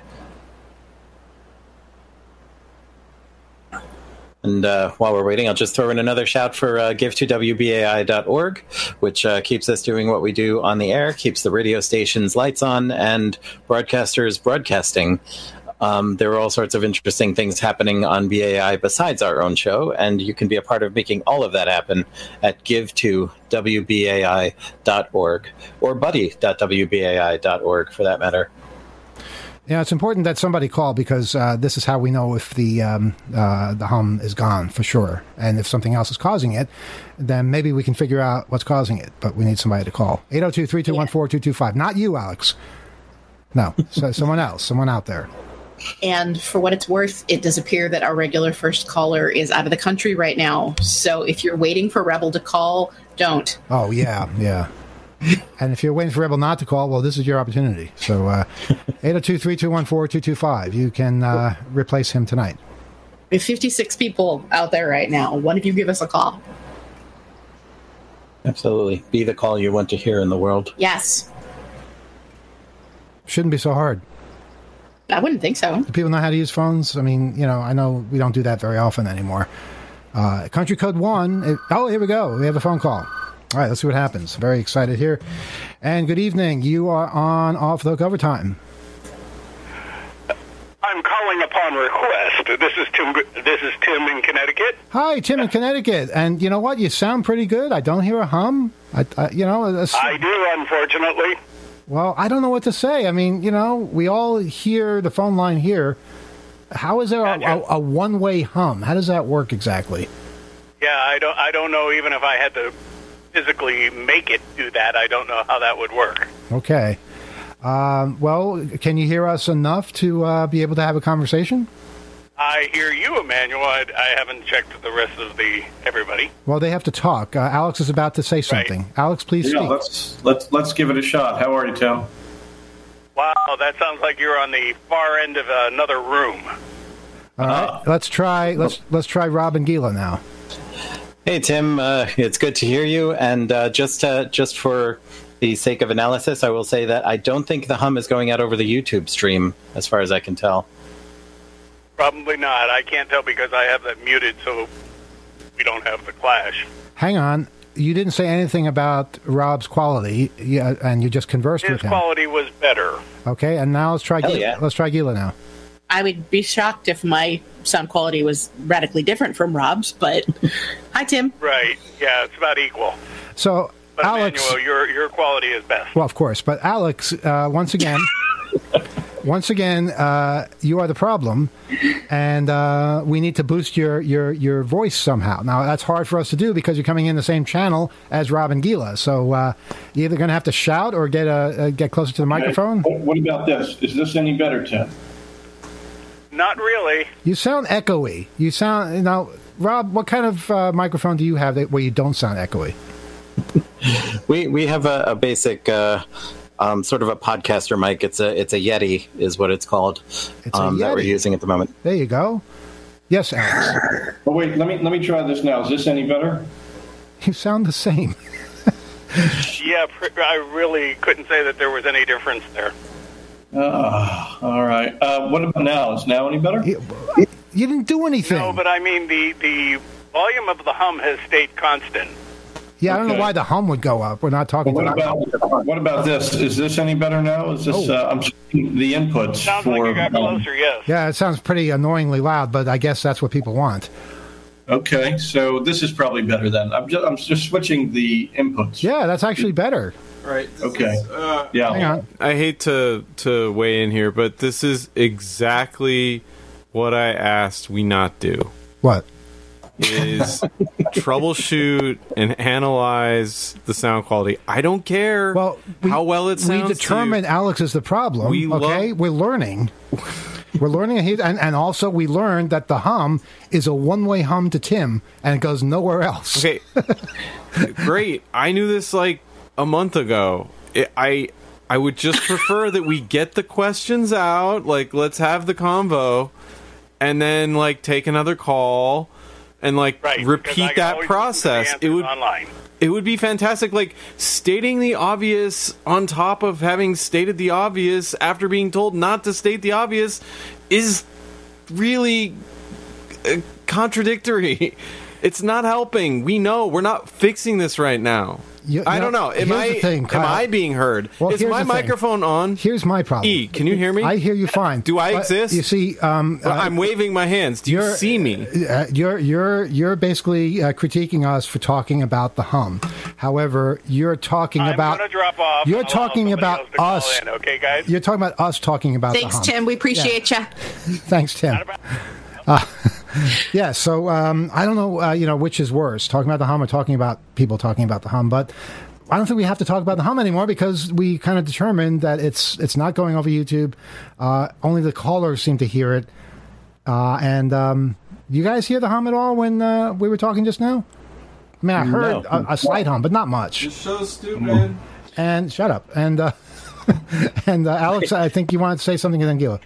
And while we're waiting, I'll just throw in another shout for give2wbai.org, which keeps us doing what we do on the air, keeps the radio station's lights on, and broadcasters broadcasting. There are all sorts of interesting things happening on BAI besides our own show, and you can be a part of making all of that happen at give2wbai.org, or buddy.wbai.org for that matter. Yeah, it's important that somebody call, because this is how we know if the hum is gone for sure. And if something else is causing it, then maybe we can figure out what's causing it. But we need somebody to call. 802-321-4225. Not you, Alex. No, so someone else, someone out there. And for what it's worth, it does appear that our regular first caller is out of the country right now. So if you're waiting for Rebel to call, don't. Oh, yeah. And if you're waiting for Rebel not to call, well, this is your opportunity. So 802-321-4225. You can replace him tonight. We have 56 people out there right now. One of you give us a call. Absolutely. Be the call you want to hear in the world. Yes. Shouldn't be so hard. I wouldn't think so. Do people know how to use phones? I mean, I know we don't do that very often anymore. Country code 1. Here we go. We have a phone call. All right, let's see what happens. Very excited here. And good evening. You are on Off the Hook Overtime. I'm calling upon request. This is Tim in Connecticut. Hi, Tim in Connecticut. And you know what? You sound pretty good. I don't hear a hum. I do, unfortunately. Well, I don't know what to say. I mean, we all hear the phone line here. How is there a one-way hum? How does that work exactly? Yeah, I don't know. Even if I had to physically make it do that, I don't know how that would work. Okay. Well, can you hear us enough to be able to have a conversation? I hear you, Emmanuel. I haven't checked the rest of everybody. Well, they have to talk. Alex is about to say something. Right. Alex, please speak. Let's give it a shot. How are you, Tim? Wow, that sounds like you're on the far end of another room. All right, let's try Rob and Gila now. Hey, Tim. It's good to hear you. And just for the sake of analysis, I will say that I don't think the hum is going out over the YouTube stream, as far as I can tell. Probably not. I can't tell because I have that muted, so we don't have the clash. Hang on. You didn't say anything about Rob's quality, and you just conversed with him. His quality was better. Okay, and now let's try Gila now. I would be shocked if my sound quality was radically different from Rob's, but hi, Tim. Right. Yeah, it's about equal. So, but Alex, Emmanuel, your quality is best. Well, of course, but Alex, once again, you are the problem, and we need to boost your voice somehow. Now, that's hard for us to do because you're coming in the same channel as Rob and Gila. So you're either going to have to shout or get closer to the microphone. What about this? Is this any better, Tim? Not really. You sound echoey. You sound Rob. What kind of microphone do you have where you don't sound echoey? We have a basic. Sort of a podcaster mic. It's a Yeti, is what it's called. That we're using at the moment. There you go. Yes, Alex. Oh wait, let me try this now. Is this any better? You sound the same. Yeah, I really couldn't say that there was any difference there. All right. What about now? Is now any better? You didn't do anything. No, but I mean the volume of the hum has stayed constant. Yeah, I don't know why the hum would go up. We're not talking what about this? Is this any better now? Is this? I'm checking the inputs. Sounds like you got closer. Yes. Yeah, it sounds pretty annoyingly loud, but I guess that's what people want. Okay, so this is probably better then. I'm just switching the inputs. Yeah, that's actually better. All right. Okay. Yeah. Hang on. I hate to weigh in here, but this is exactly what I asked we not do. What? Is troubleshoot and analyze the sound quality. I don't care how well it sounds. We determined Alex is the problem. We're learning. We're learning, and also we learned that the hum is a one-way hum to Tim, and it goes nowhere else. Okay, great. I knew this like a month ago. I would just prefer that we get the questions out. Like, let's have the convo, and then like take another call. And repeat that process. It would be fantastic. Like stating the obvious on top of having stated the obvious after being told not to state the obvious is really contradictory. It's not helping. We know we're not fixing this right now. I don't know. Am I being heard? Well, is my microphone on? Here's my problem. E, can you hear me? I hear you fine. Do I exist? You see, I'm waving my hands. Do you see me? You're basically critiquing us for talking about the hum. However, you're talking about. I'm going to drop off. You're talking about us. Okay, guys. You're talking about us talking about the hum. Thanks, Tim. We appreciate you. Thanks, Tim. Yeah, so I don't know, which is worse, talking about the hum or talking about people talking about the hum. But I don't think we have to talk about the hum anymore because we kind of determined that it's not going over YouTube. Only the callers seem to hear it. And you guys hear the hum at all when we were talking just now? I mean, I heard a slight hum, but not much. This show's stupid. And shut up. And and Alex, I think you wanted to say something to Anguilla.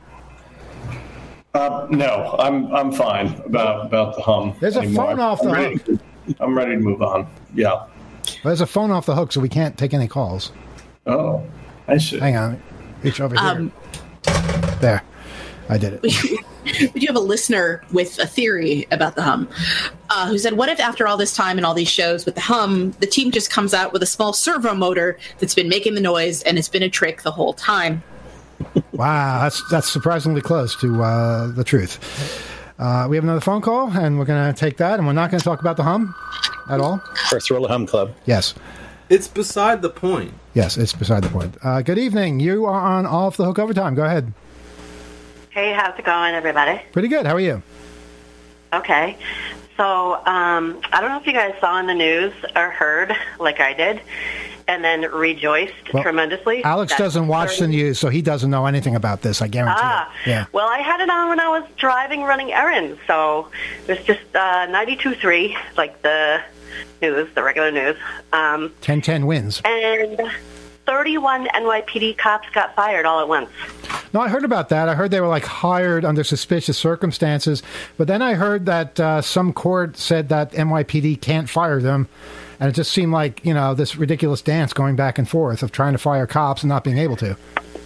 No, I'm fine about the hum. There's a anymore. phone off the hook. I'm ready to move on. Yeah. Well, there's a phone off the hook, so we can't take any calls. Oh, I see. Hang on. Reach over here. There. I did it. We do have a listener with a theory about the hum, who said, what if after all this time and all these shows with the hum, the team just comes out with a small servo motor that's been making the noise and it's been a trick the whole time? Wow, that's surprisingly close to the truth. We have another phone call, and we're going to take that, and we're not going to talk about the hum at all. First rule of Hum Club. Yes. It's beside the point. Yes, it's beside the point. Good evening. You are on Off the Hook Overtime. Go ahead. Hey, how's it going, everybody? Pretty good. How are you? Okay. So, I don't know if you guys saw in the news or heard, like I did, and then rejoiced tremendously. Alex doesn't watch the news, so he doesn't know anything about this, I guarantee you. Yeah. Well, I had it on when I was driving, running errands, so it was just 92.3, like the news, the regular news. 10-10 wins. And 31 NYPD cops got fired all at once. No, I heard about that. I heard they were like hired under suspicious circumstances, but then I heard that some court said that NYPD can't fire them, and it just seemed like, you know, this ridiculous dance going back and forth of trying to fire cops and not being able to.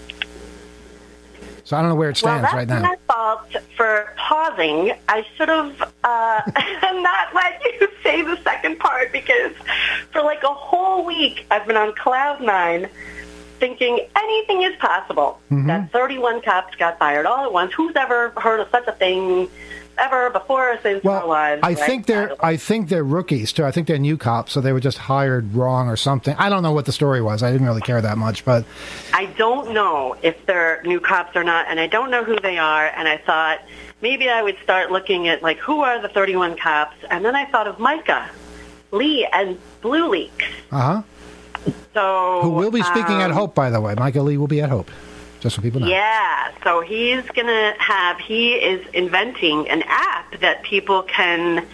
So I don't know where it stands right now. Well, that's my fault for pausing. I should have not let you say the second part, because for like a whole week I've been on cloud nine thinking anything is possible. Mm-hmm. That 31 cops got fired all at once. Who's ever heard of such a thing ever before or since our lives? I think they're rookies too. I think they're new cops, so they were just hired wrong or something. I don't know what the story was. I didn't really care that much, but I don't know if they're new cops or not, and I don't know who they are. And I thought maybe I would start looking at like who are the 31 cops, and then I thought of Micah Lee and Blue Leaks. So who will be speaking at Hope, by the way. Micah Lee will be at Hope. Just so people know. Yeah, so he is inventing an app that people can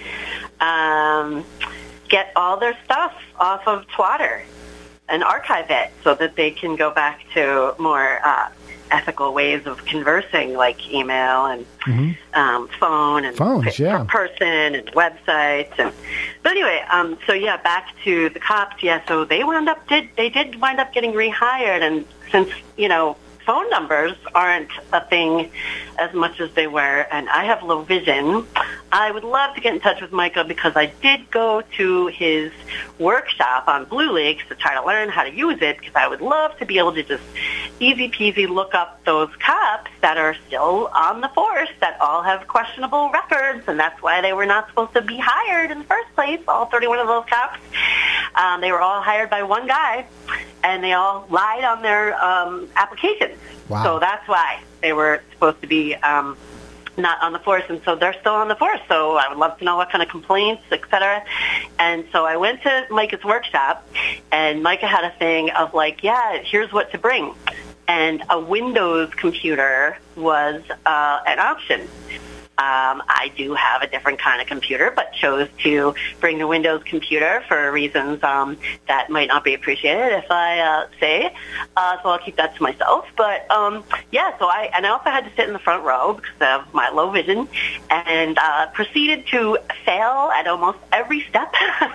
get all their stuff off of Twitter and archive it so that they can go back to more ethical ways of conversing, like email and phone and person and websites. But anyway, so yeah, back to the cops. Yeah, so they did wind up getting rehired, and since, you know, phone numbers aren't a thing as much as they were, and I have low vision, I would love to get in touch with Micah, because I did go to his workshop on Blue Leaks to try to learn how to use it, because I would love to be able to just easy peasy look up those cops that are still on the force that all have questionable records, and that's why they were not supposed to be hired in the first place, all 31 of those cops. They were all hired by one guy, and they all lied on their applications. Wow. So that's why they were supposed to be not on the force, and so they're still on the force. So I would love to know what kind of complaints, etc. And so I went to Micah's workshop, and Micah had a thing of like, yeah, here's what to bring. And a Windows computer was an option. I do have a different kind of computer, but chose to bring the Windows computer for reasons that might not be appreciated if I say. So I'll keep that to myself. But yeah, so I also had to sit in the front row because of my low vision, and proceeded to fail at almost every step.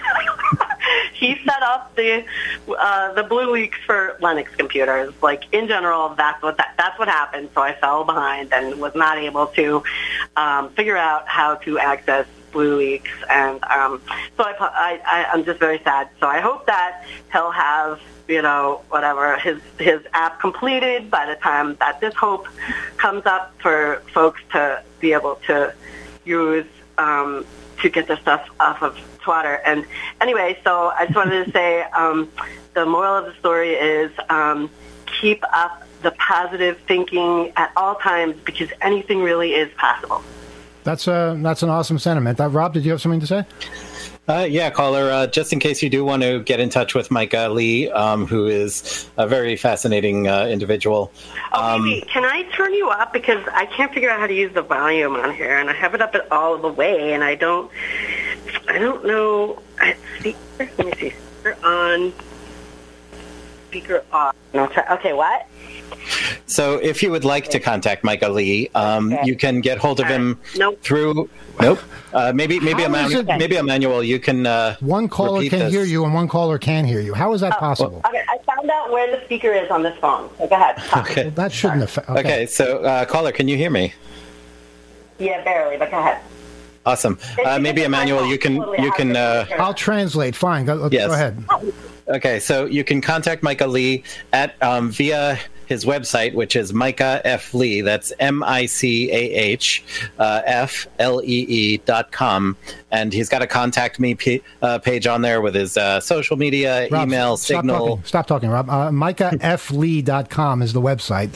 He set up the Blue Leaks for Linux computers. Like in general, that's what happened. So I fell behind and was not able to figure out how to access Blue Leaks, and so I'm just very sad. So I hope that he'll have, you know, whatever, his app completed by the time that this Hope comes up for folks to be able to use to get their stuff off of Twitter. And anyway, so I just wanted to say the moral of the story is keep up the positive thinking at all times, because anything really is possible. That's an awesome sentiment. Rob, did you have something to say? Yeah, caller, just in case you do want to get in touch with Micah Lee, who is a very fascinating individual. Maybe, can I turn you up? Because I can't figure out how to use the volume on here, and I have it up at all the way, and I don't know. Let me see. On. speaker off. Okay, what? So if you would like to contact Micah Lee, you can get hold of him through. Nope. Maybe Emmanuel, you can. One caller can hear you and one caller can hear you. How is that possible? Okay, I found out where the speaker is on this phone. So go ahead. Okay. Well, that shouldn't affect. Okay, so caller, can you hear me? Yeah, barely, but go ahead. Awesome. Maybe Emmanuel, you can. I'll translate. Fine. Go ahead. Okay, so you can contact Micah Lee at via his website, which is Micah F. Lee. That's MICAHFLEE.com. And he's got a contact me page on there with his social media, Rob, email, Signal. Stop talking, Rob. MicahFlee.com is the website.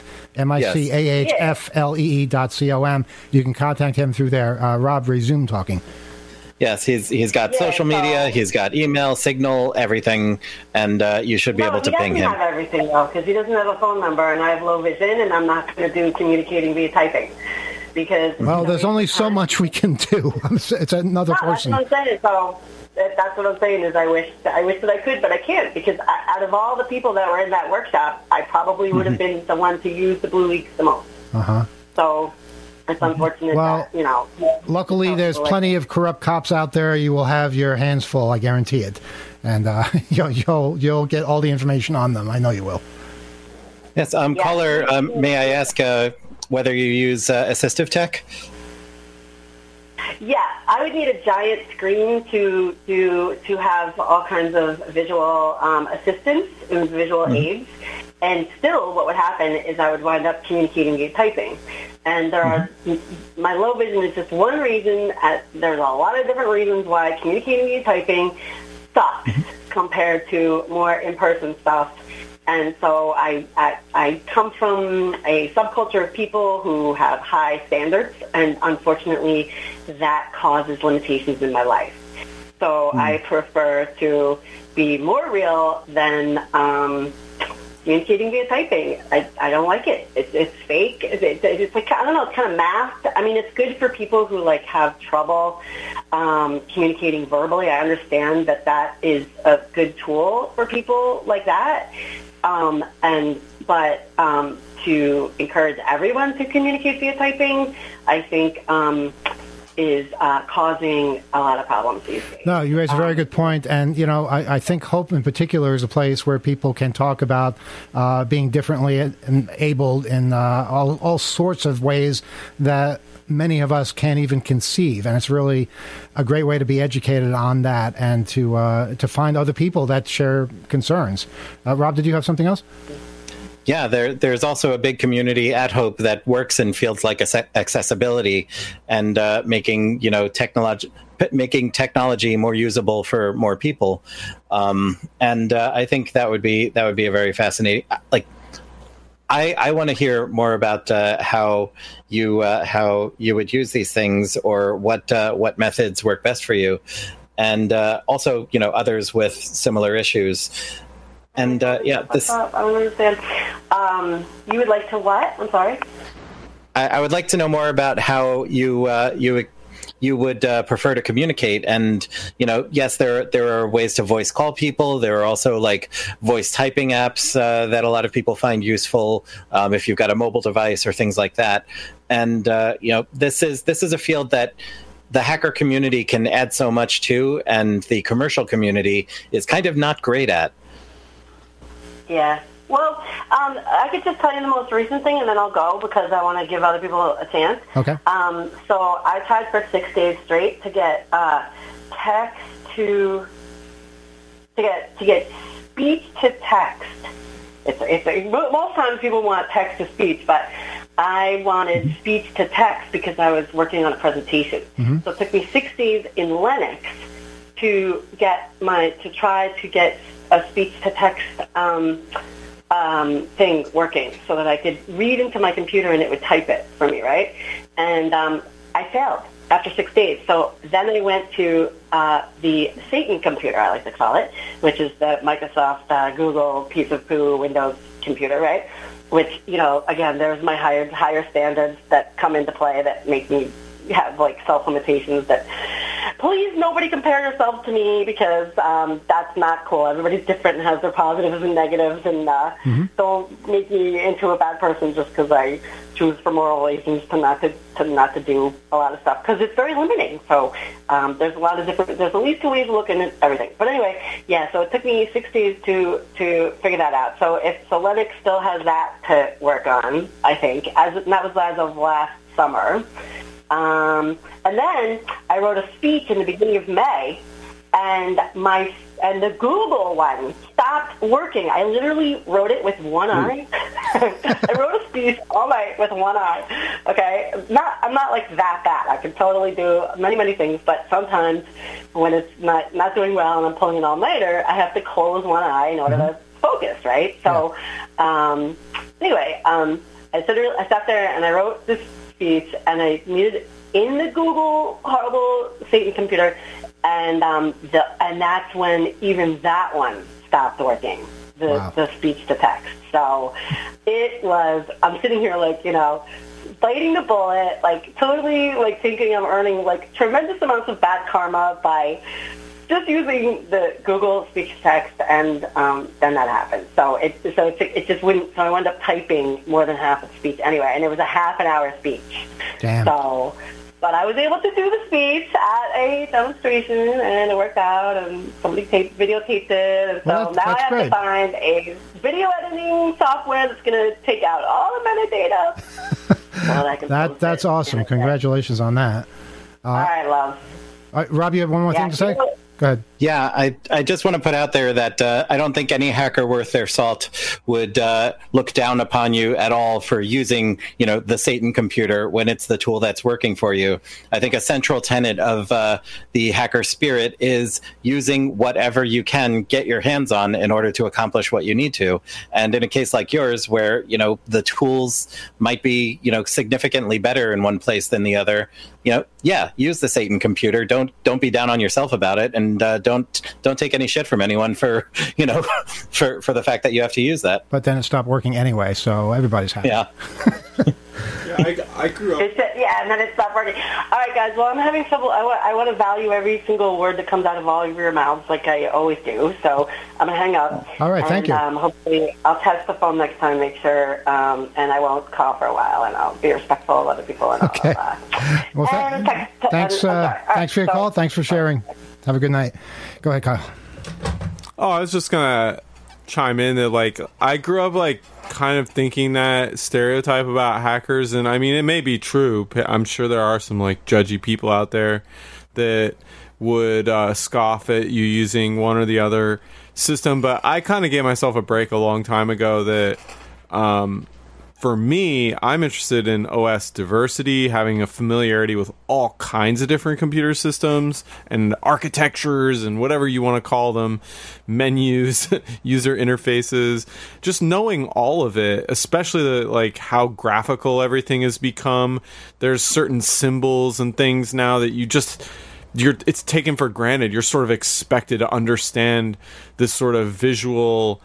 MICAHFLEE.com. You can contact him through there. Rob, resume talking. Yes, he's got social media, he's got email, Signal, everything, and you should be able to ping him. He doesn't have everything, though, because he doesn't have a phone number, and I have low vision, and I'm not going to do communicating via typing. Because there's only so much we can do. It's another person. That's what I'm saying. So that's what I'm saying is I wish that I could, but I can't, because out of all the people that were in that workshop, I probably would have been the one to use the Blue Leaks the most. So it's unfortunate that, luckily, there's plenty of corrupt cops out there. You will have your hands full, I guarantee it. And you'll get all the information on them. I know you will. Yes, caller, may I ask whether you use assistive tech? Yeah, I would need a giant screen to have all kinds of visual assistance and visual aids. And still, what would happen is I would wind up communicating via typing. And there are my low vision is just one reason. There's a lot of different reasons why communicating via typing sucks compared to more in-person stuff. And so I come from a subculture of people who have high standards, and unfortunately, that causes limitations in my life. So I prefer to be more real than communicating via typing. I don't like it. It's fake. It's like, I don't know, it's kind of masked. I mean, it's good for people who have trouble communicating verbally. I understand that is a good tool for people like that. But to encourage everyone to communicate via typing, I think is causing a lot of problems these days. No, you raise a very good point. And, I think Hope in particular is a place where people can talk about being differently abled in all sorts of ways that many of us can't even conceive. And it's really a great way to be educated on that and to find other people that share concerns. Rob, did you have something else? Yeah, there's also a big community at Hope that works in fields like accessibility and making technology more usable for more people. And I think that would be a very fascinating. I want to hear more about how you would use these things, or what methods work best for you, and also others with similar issues. And I don't understand. You would like to what? I'm sorry. I would like to know more about how you would prefer to communicate. And yes, there are ways to voice call people. There are also voice typing apps that a lot of people find useful if you've got a mobile device or things like that. And this is a field that the hacker community can add so much to, and the commercial community is kind of not great at. Yeah. Well, I could just tell you the most recent thing, and then I'll go because I want to give other people a chance. Okay. So I tried for 6 days straight to get text to get speech to text. Most times people want text to speech, but I wanted speech to text because I was working on a presentation. So it took me 6 days in Linux to try to get a speech to text thing working so that I could read into my computer and it would type it for me, right? And I failed after 6 days. So then I went to the Satan computer, I like to call it, which is the Microsoft, Google piece of poo Windows computer, right? Which, again, there's my higher standards that come into play that make me have self limitations that please nobody compare yourself to me because that's not cool. Everybody's different and has their positives and negatives, and don't make me into a bad person just because I choose for moral reasons to not to do a lot of stuff, because it's very limiting. So there's a lot of there's at least 2 ways of looking at everything. But anyway, yeah. So it took me 6 days to figure that out. So Linux still has that to work on, I think, and that was as of last summer. And then I wrote a speech in the beginning of May, and the Google one stopped working. I literally wrote it with one eye. I wrote a speech all night with one eye. Okay, I'm not like that bad. I can totally do many things, but sometimes when it's not doing well and I'm pulling an all-nighter, I have to close one eye in order to focus, right? So anyway, I sat there and I wrote this speech, and I muted in the Google horrible Satan computer, and that's when even that one stopped working, the speech to text. So it was, I'm sitting here like, biting the bullet, like totally like thinking I'm earning like tremendous amounts of bad karma by just using the Google speech to text, and then that happened. So it just wouldn't. So I wound up typing more than half the speech anyway, and it was a half an hour speech. Damn. So, but I was able to do the speech at a demonstration, and it worked out, and somebody videotaped it, and so now I have to find a video editing software that's going to take out all the metadata. That's awesome. Congratulations on that. All right, love. Rob, you have one more thing to say? Go ahead. Yeah, I just want to put out there that I don't think any hacker worth their salt would look down upon you at all for using, the Satan computer when it's the tool that's working for you. I think a central tenet of the hacker spirit is using whatever you can get your hands on in order to accomplish what you need to. And in a case like yours, where the tools might be significantly better in one place than the other, use the Satan computer. Don't be down on yourself about it, and don't take any shit from anyone for for the fact that you have to use that. But then it stopped working anyway, so everybody's happy. Yeah. I grew up. And then it stopped working. All right, guys. Well, I'm having trouble. I want to value every single word that comes out of all of your mouths, like I always do. So I'm gonna hang up. All right, thank you. Hopefully, I'll test the phone next time, make sure, and I won't call for a while, and I'll be respectful of other people. And okay. Well, thanks for your call. Thanks for sharing. Have a good night. Go ahead, Kyle. Oh, I was just gonna chime in that I grew up kind of thinking that stereotype about hackers, and I mean it may be true. I'm sure there are some judgy people out there that would scoff at you using one or the other system, but I kind of gave myself a break a long time ago that for me, I'm interested in OS diversity, having a familiarity with all kinds of different computer systems and architectures and whatever you want to call them, menus, user interfaces, just knowing all of it, especially how graphical everything has become. There's certain symbols and things now that it's taken for granted. You're sort of expected to understand this sort of visual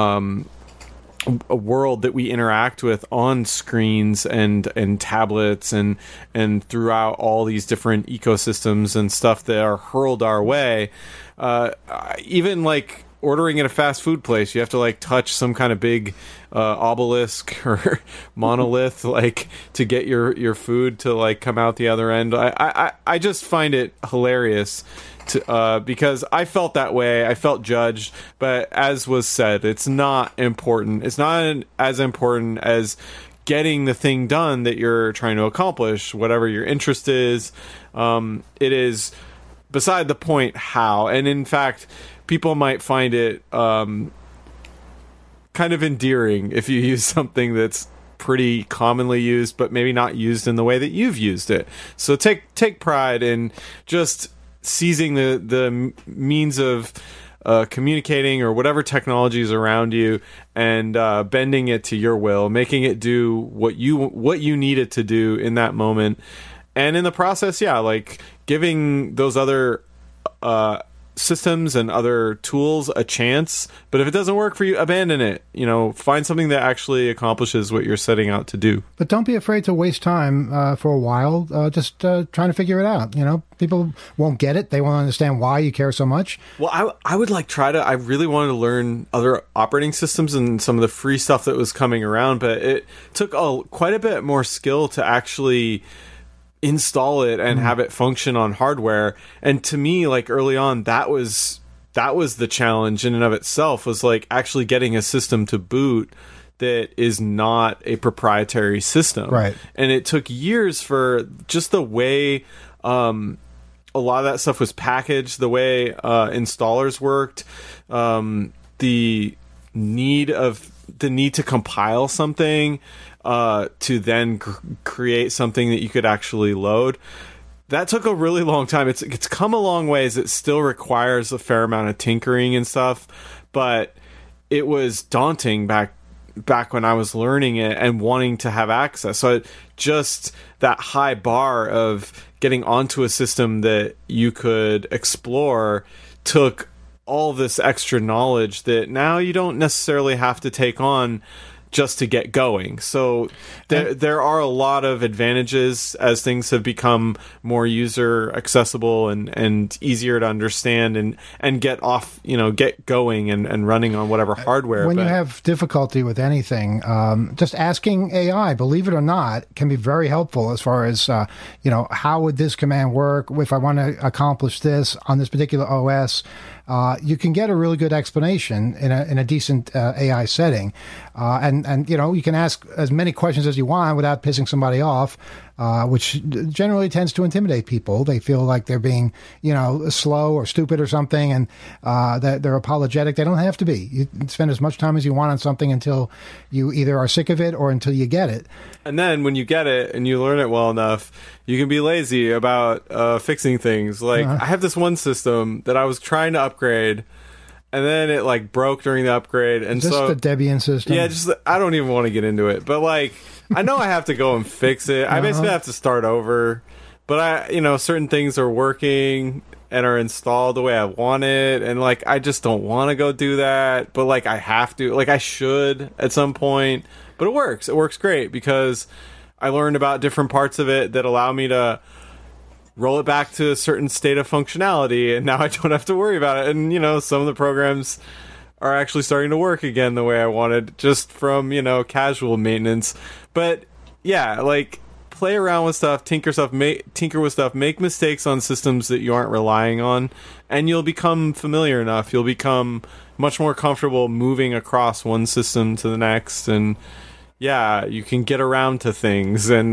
a world that we interact with on screens and tablets and throughout all these different ecosystems and stuff that are hurled our way. Even ordering at a fast food place, you have to touch some kind of big obelisk or monolith to get your food to come out the other end. I just find it hilarious because I felt that way. I felt judged, but as was said, it's not important. It's not as important as getting the thing done that you're trying to accomplish, whatever your interest is. It is beside the point how, and in fact, people might find it kind of endearing if you use something that's pretty commonly used, but maybe not used in the way that you've used it. So take pride in just seizing the means of communicating or whatever technology is around you and bending it to your will, making it do what you need it to do in that moment. And in the process, giving those other systems and other tools a chance, but if it doesn't work for you, abandon it. Find something that actually accomplishes what you're setting out to do. But don't be afraid to waste time for a while just trying to figure it out. People won't get it. They won't understand why you care so much. Well, I would I really wanted to learn other operating systems and some of the free stuff that was coming around, but it took quite a bit more skill to actually install it and have it function on hardware. And to me, like early on, that was the challenge in and of itself, was like actually getting a system to boot that is not a proprietary system. Right. And it took years for just the way a lot of that stuff was packaged, the way installers worked, the need to compile something to then create something that you could actually load. That took a really long time. It's come a long ways. It still requires a fair amount of tinkering and stuff, but it was daunting back when I was learning it and wanting to have access. So just that high bar of getting onto a system that you could explore took all this extra knowledge that now you don't necessarily have to take on just to get going. So there are a lot of advantages as things have become more user accessible and easier to understand and get off, get going and running on whatever hardware. When you have difficulty with anything, just asking AI, believe it or not, can be very helpful as far as, how would this command work if I want to accomplish this on this particular OS. You can get a really good explanation in a decent AI setting, and you can ask as many questions as you want without pissing somebody off, which generally tends to intimidate people. They feel like they're being slow or stupid or something, and that they're apologetic. They don't have to be. You spend as much time as you want on something until you either are sick of it or until you get it. And then when you get it and you learn it well enough, you can be lazy about fixing things. Like I have this one system that I was trying to upgrade, and then it broke during the upgrade. And just the Debian system. Yeah, I don't even want to get into it. But I know I have to go and fix it. I basically have to start over. But certain things are working and are installed the way I want it, and I just don't want to go do that. But I have to. I should at some point. But it works. It works great because I learned about different parts of it that allow me to roll it back to a certain state of functionality, and now I don't have to worry about it. And some of the programs are actually starting to work again the way I wanted, just from casual maintenance. But yeah, play around with stuff, tinker with stuff, make mistakes on systems that you aren't relying on, and you'll become familiar enough. You'll become much more comfortable moving across one system to the next, and yeah, you can get around to things, and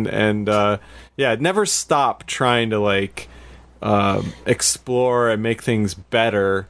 never stop trying to explore and make things better.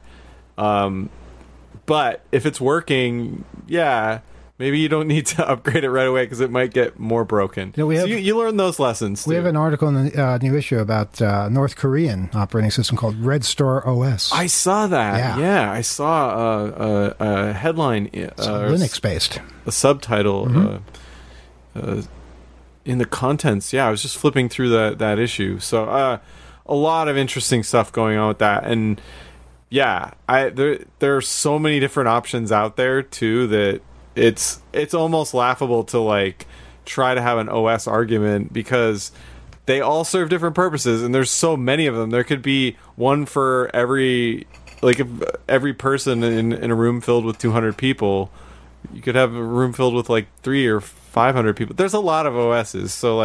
But if it's working, maybe you don't need to upgrade it right away because it might get more broken. You learn those lessons too. We have an article in the new issue about North Korean operating system called Red Star OS. I saw that. Yeah, I saw a headline. It's Linux-based. A subtitle in the contents. Yeah, I was just flipping through that issue. So a lot of interesting stuff going on with that. And yeah, there are so many different options out there too that it's almost laughable to try to have an OS argument because they all serve different purposes, and there's so many of them. There could be one for every person in a room filled with 200 people. You could have a room filled with 300 or 500 people. There's a lot of OSs, so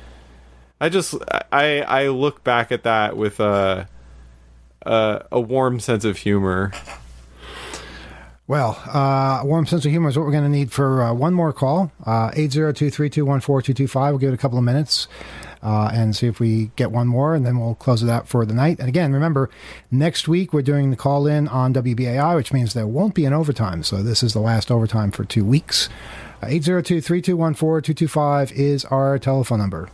I look back at that with a warm sense of humor. Well, a warm sense of humor is what we're going to need for one more call. 802-321-4225. We'll give it a couple of minutes and see if we get one more, and then we'll close it out for the night. And again, remember, next week we're doing the call-in on WBAI, which means there won't be an overtime. So this is the last overtime for 2 weeks. 802-321-4225 is our telephone number.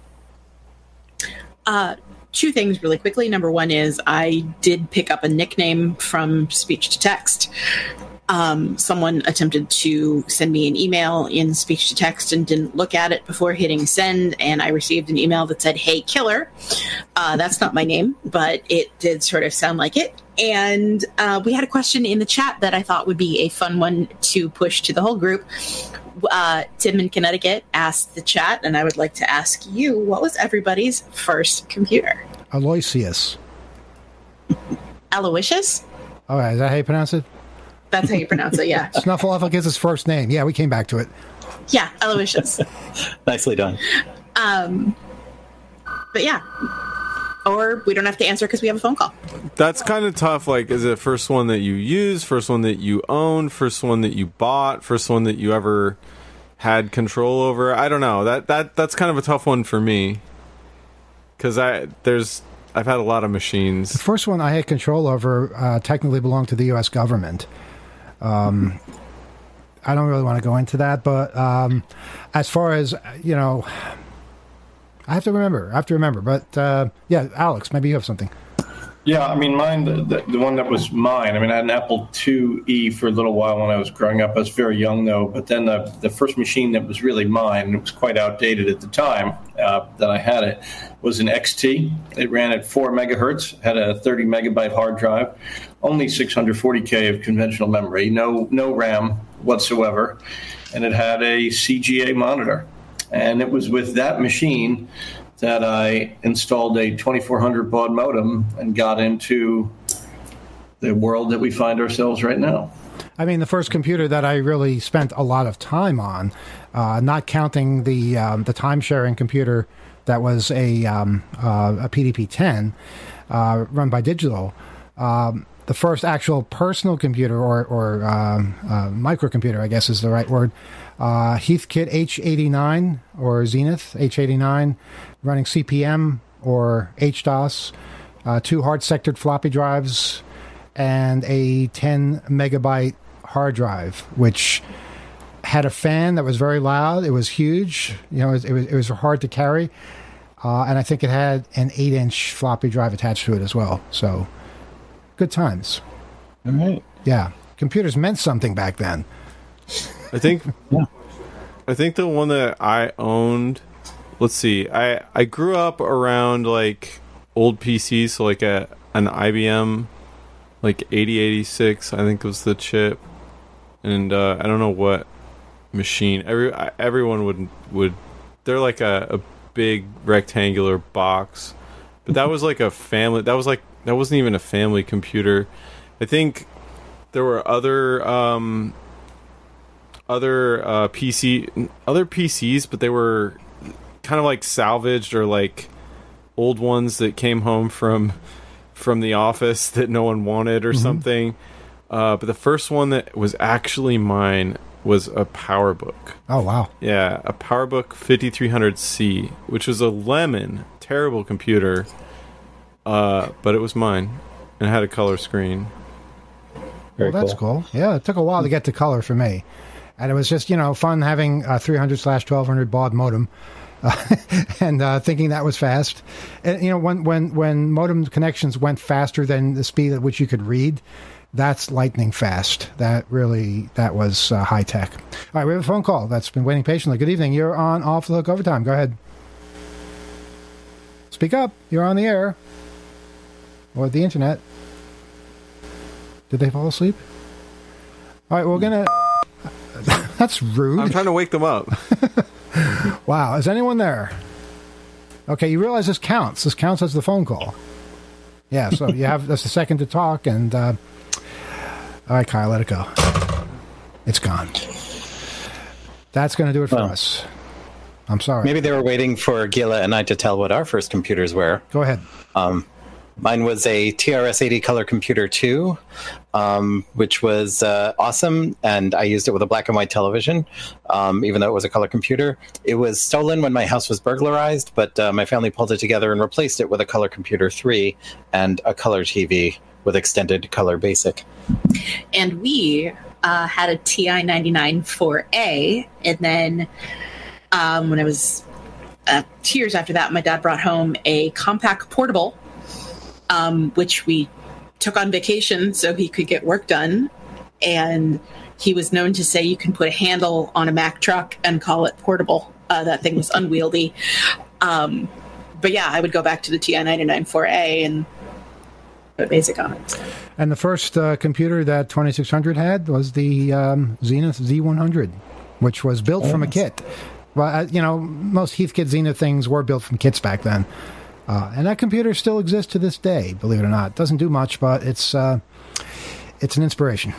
Two things really quickly. Number one is I did pick up a nickname from speech to text. Someone attempted to send me an email in speech to text and didn't look at it before hitting send, and I received an email that said, "Hey, killer." That's not my name, but it did sort of sound like it. And we had a question in the chat that I thought would be a fun one to push to the whole group. Tim in Connecticut asked the chat, and I would like to ask you, what was everybody's first computer? Aloysius. Aloysius? All right, is that how you pronounce it? That's how you pronounce it, yeah. Snuffleupagus is his first name. Yeah, we came back to it. Yeah, Aloysius. Nicely done. But yeah. Or we don't have to answer because we have a phone call. That's kind of tough. Like, is it first one that you used, first one that you owned, first one that you bought, first one that you ever had control over? I don't know. That's kind of a tough one for me because I've had a lot of machines. The first one I had control over technically belonged to the U.S. government. I don't really want to go into that, but as far as, you know, I have to remember. But, yeah, Alex, maybe you have something. Yeah, I mean, mine, the one that was mine, I mean, I had an Apple IIe for a little while when I was growing up. I was very young, though. But then the first machine that was really mine, and it was quite outdated at the time that I had it, was an XT. It ran at 4 megahertz, had a 30 megabyte hard drive, only 640K of conventional memory, no RAM whatsoever. And it had a CGA monitor. And it was with that machine that I installed a 2400 baud modem and got into the world that we find ourselves right now. I mean, the first computer that I really spent a lot of time on, not counting the time-sharing computer that was a PDP-10 run by Digital, the first actual personal computer or microcomputer, I guess is the right word, Heathkit H89 or Zenith H89 running CP/M or HDOS, 2 hard-sectored floppy drives, and a 10 megabyte hard drive, which had a fan that was very loud. It was huge. You know, it was hard to carry. And I think it had an 8-inch floppy drive attached to it as well. So, good times. All right. Yeah. Computers meant something back then. I think the one that I owned, let's see, I grew up around like old PCs, so like an IBM like 8086, I think was the chip. And I don't know what machine. Everyone would they're like a big rectangular box. But that was like a family, that wasn't even a family computer. I think there were other PCs, but they were kind of like salvaged or like old ones that came home from the office that no one wanted or something. But the first one that was actually mine was a PowerBook. Oh, wow. Yeah, a PowerBook 5300C, which was a lemon, terrible computer, but it was mine, and it had a color screen. Well, that's cool. Yeah, it took a while to get to color for me. And it was just, you know, fun having a 300/1200 baud modem and thinking that was fast. And, you know, when modem connections went faster than the speed at which you could read, that's lightning fast. That was high tech. All right, we have a phone call that's been waiting patiently. Good evening. You're on Off the Hook Overtime. Go ahead. Speak up. You're on the air. Or the internet. Did they fall asleep? All right, we're going to... That's rude. I'm trying to wake them up. Wow. Is anyone there? Okay, you realize this counts. This counts as the phone call. Yeah, so that's a second to talk, and... all right, Kyle, let it go. It's gone. That's going to do it for us. I'm sorry. Maybe they were waiting for Gila and I to tell what our first computers were. Go ahead. Mine was a TRS-80 Color Computer 2, which was awesome, and I used it with a black and white television, even though it was a color computer. It was stolen when my house was burglarized, but my family pulled it together and replaced it with a Color Computer 3 and a color TV with extended color basic. And we had a TI-99 4A, and then when I was 2 years after that, my dad brought home a Compaq Portable, which we took on vacation so he could get work done. And he was known to say you can put a handle on a Mack truck and call it portable. That thing was unwieldy. But yeah, I would go back to the TI-99 4A and but basic on it. And the first computer that 2600 had was the Zenith Z100, which was built from a kit. Well, most Heathkit Zenith things were built from kits back then. And that computer still exists to this day, believe it or not. It doesn't do much, but it's an inspiration.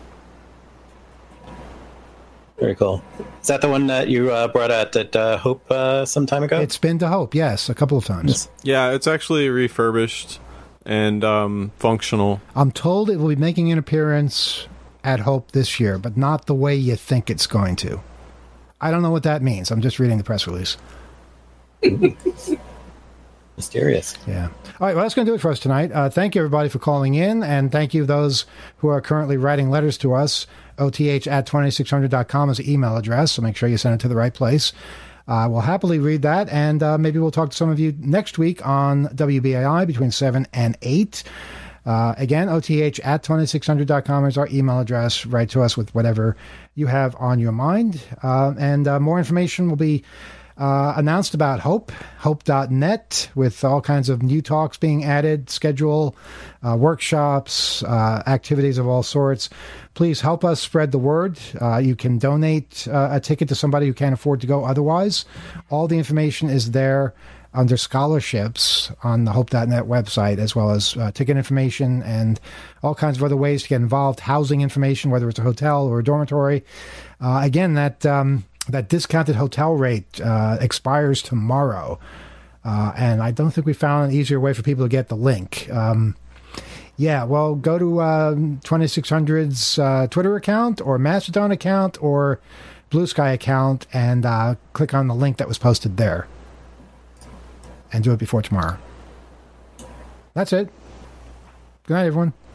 Very cool. Is that the one that you brought out at Hope some time ago? It's been to Hope, yes, a couple of times. Yeah, it's actually refurbished and functional. I'm told it will be making an appearance at Hope this year, but not the way you think it's going to. I don't know what that means. I'm just reading the press release. Mysterious. Yeah. All right, well, that's going to do it for us tonight. Thank you, everybody, for calling in, and thank you those who are currently writing letters to us. oth@2600.com is the email address, so make sure you send it to the right place. We'll happily read that, and maybe we'll talk to some of you next week on WBAI between 7 and 8. Again, oth@2600.com is our email address. Write to us with whatever you have on your mind. And more information will be announced about Hope, hope.net, with all kinds of new talks being added, schedule, workshops, activities of all sorts. Please help us spread the word. You can donate a ticket to somebody who can't afford to go otherwise. All the information is there under scholarships on the hope.net website, as well as ticket information and all kinds of other ways to get involved, housing information, whether it's a hotel or a dormitory. Again, that discounted hotel rate expires tomorrow, and I don't think we found an easier way for people to get the link. Yeah, well, go to 2600's Twitter account or Mastodon account or Blue Sky account and click on the link that was posted there. And do it before tomorrow. That's it. Good night, everyone.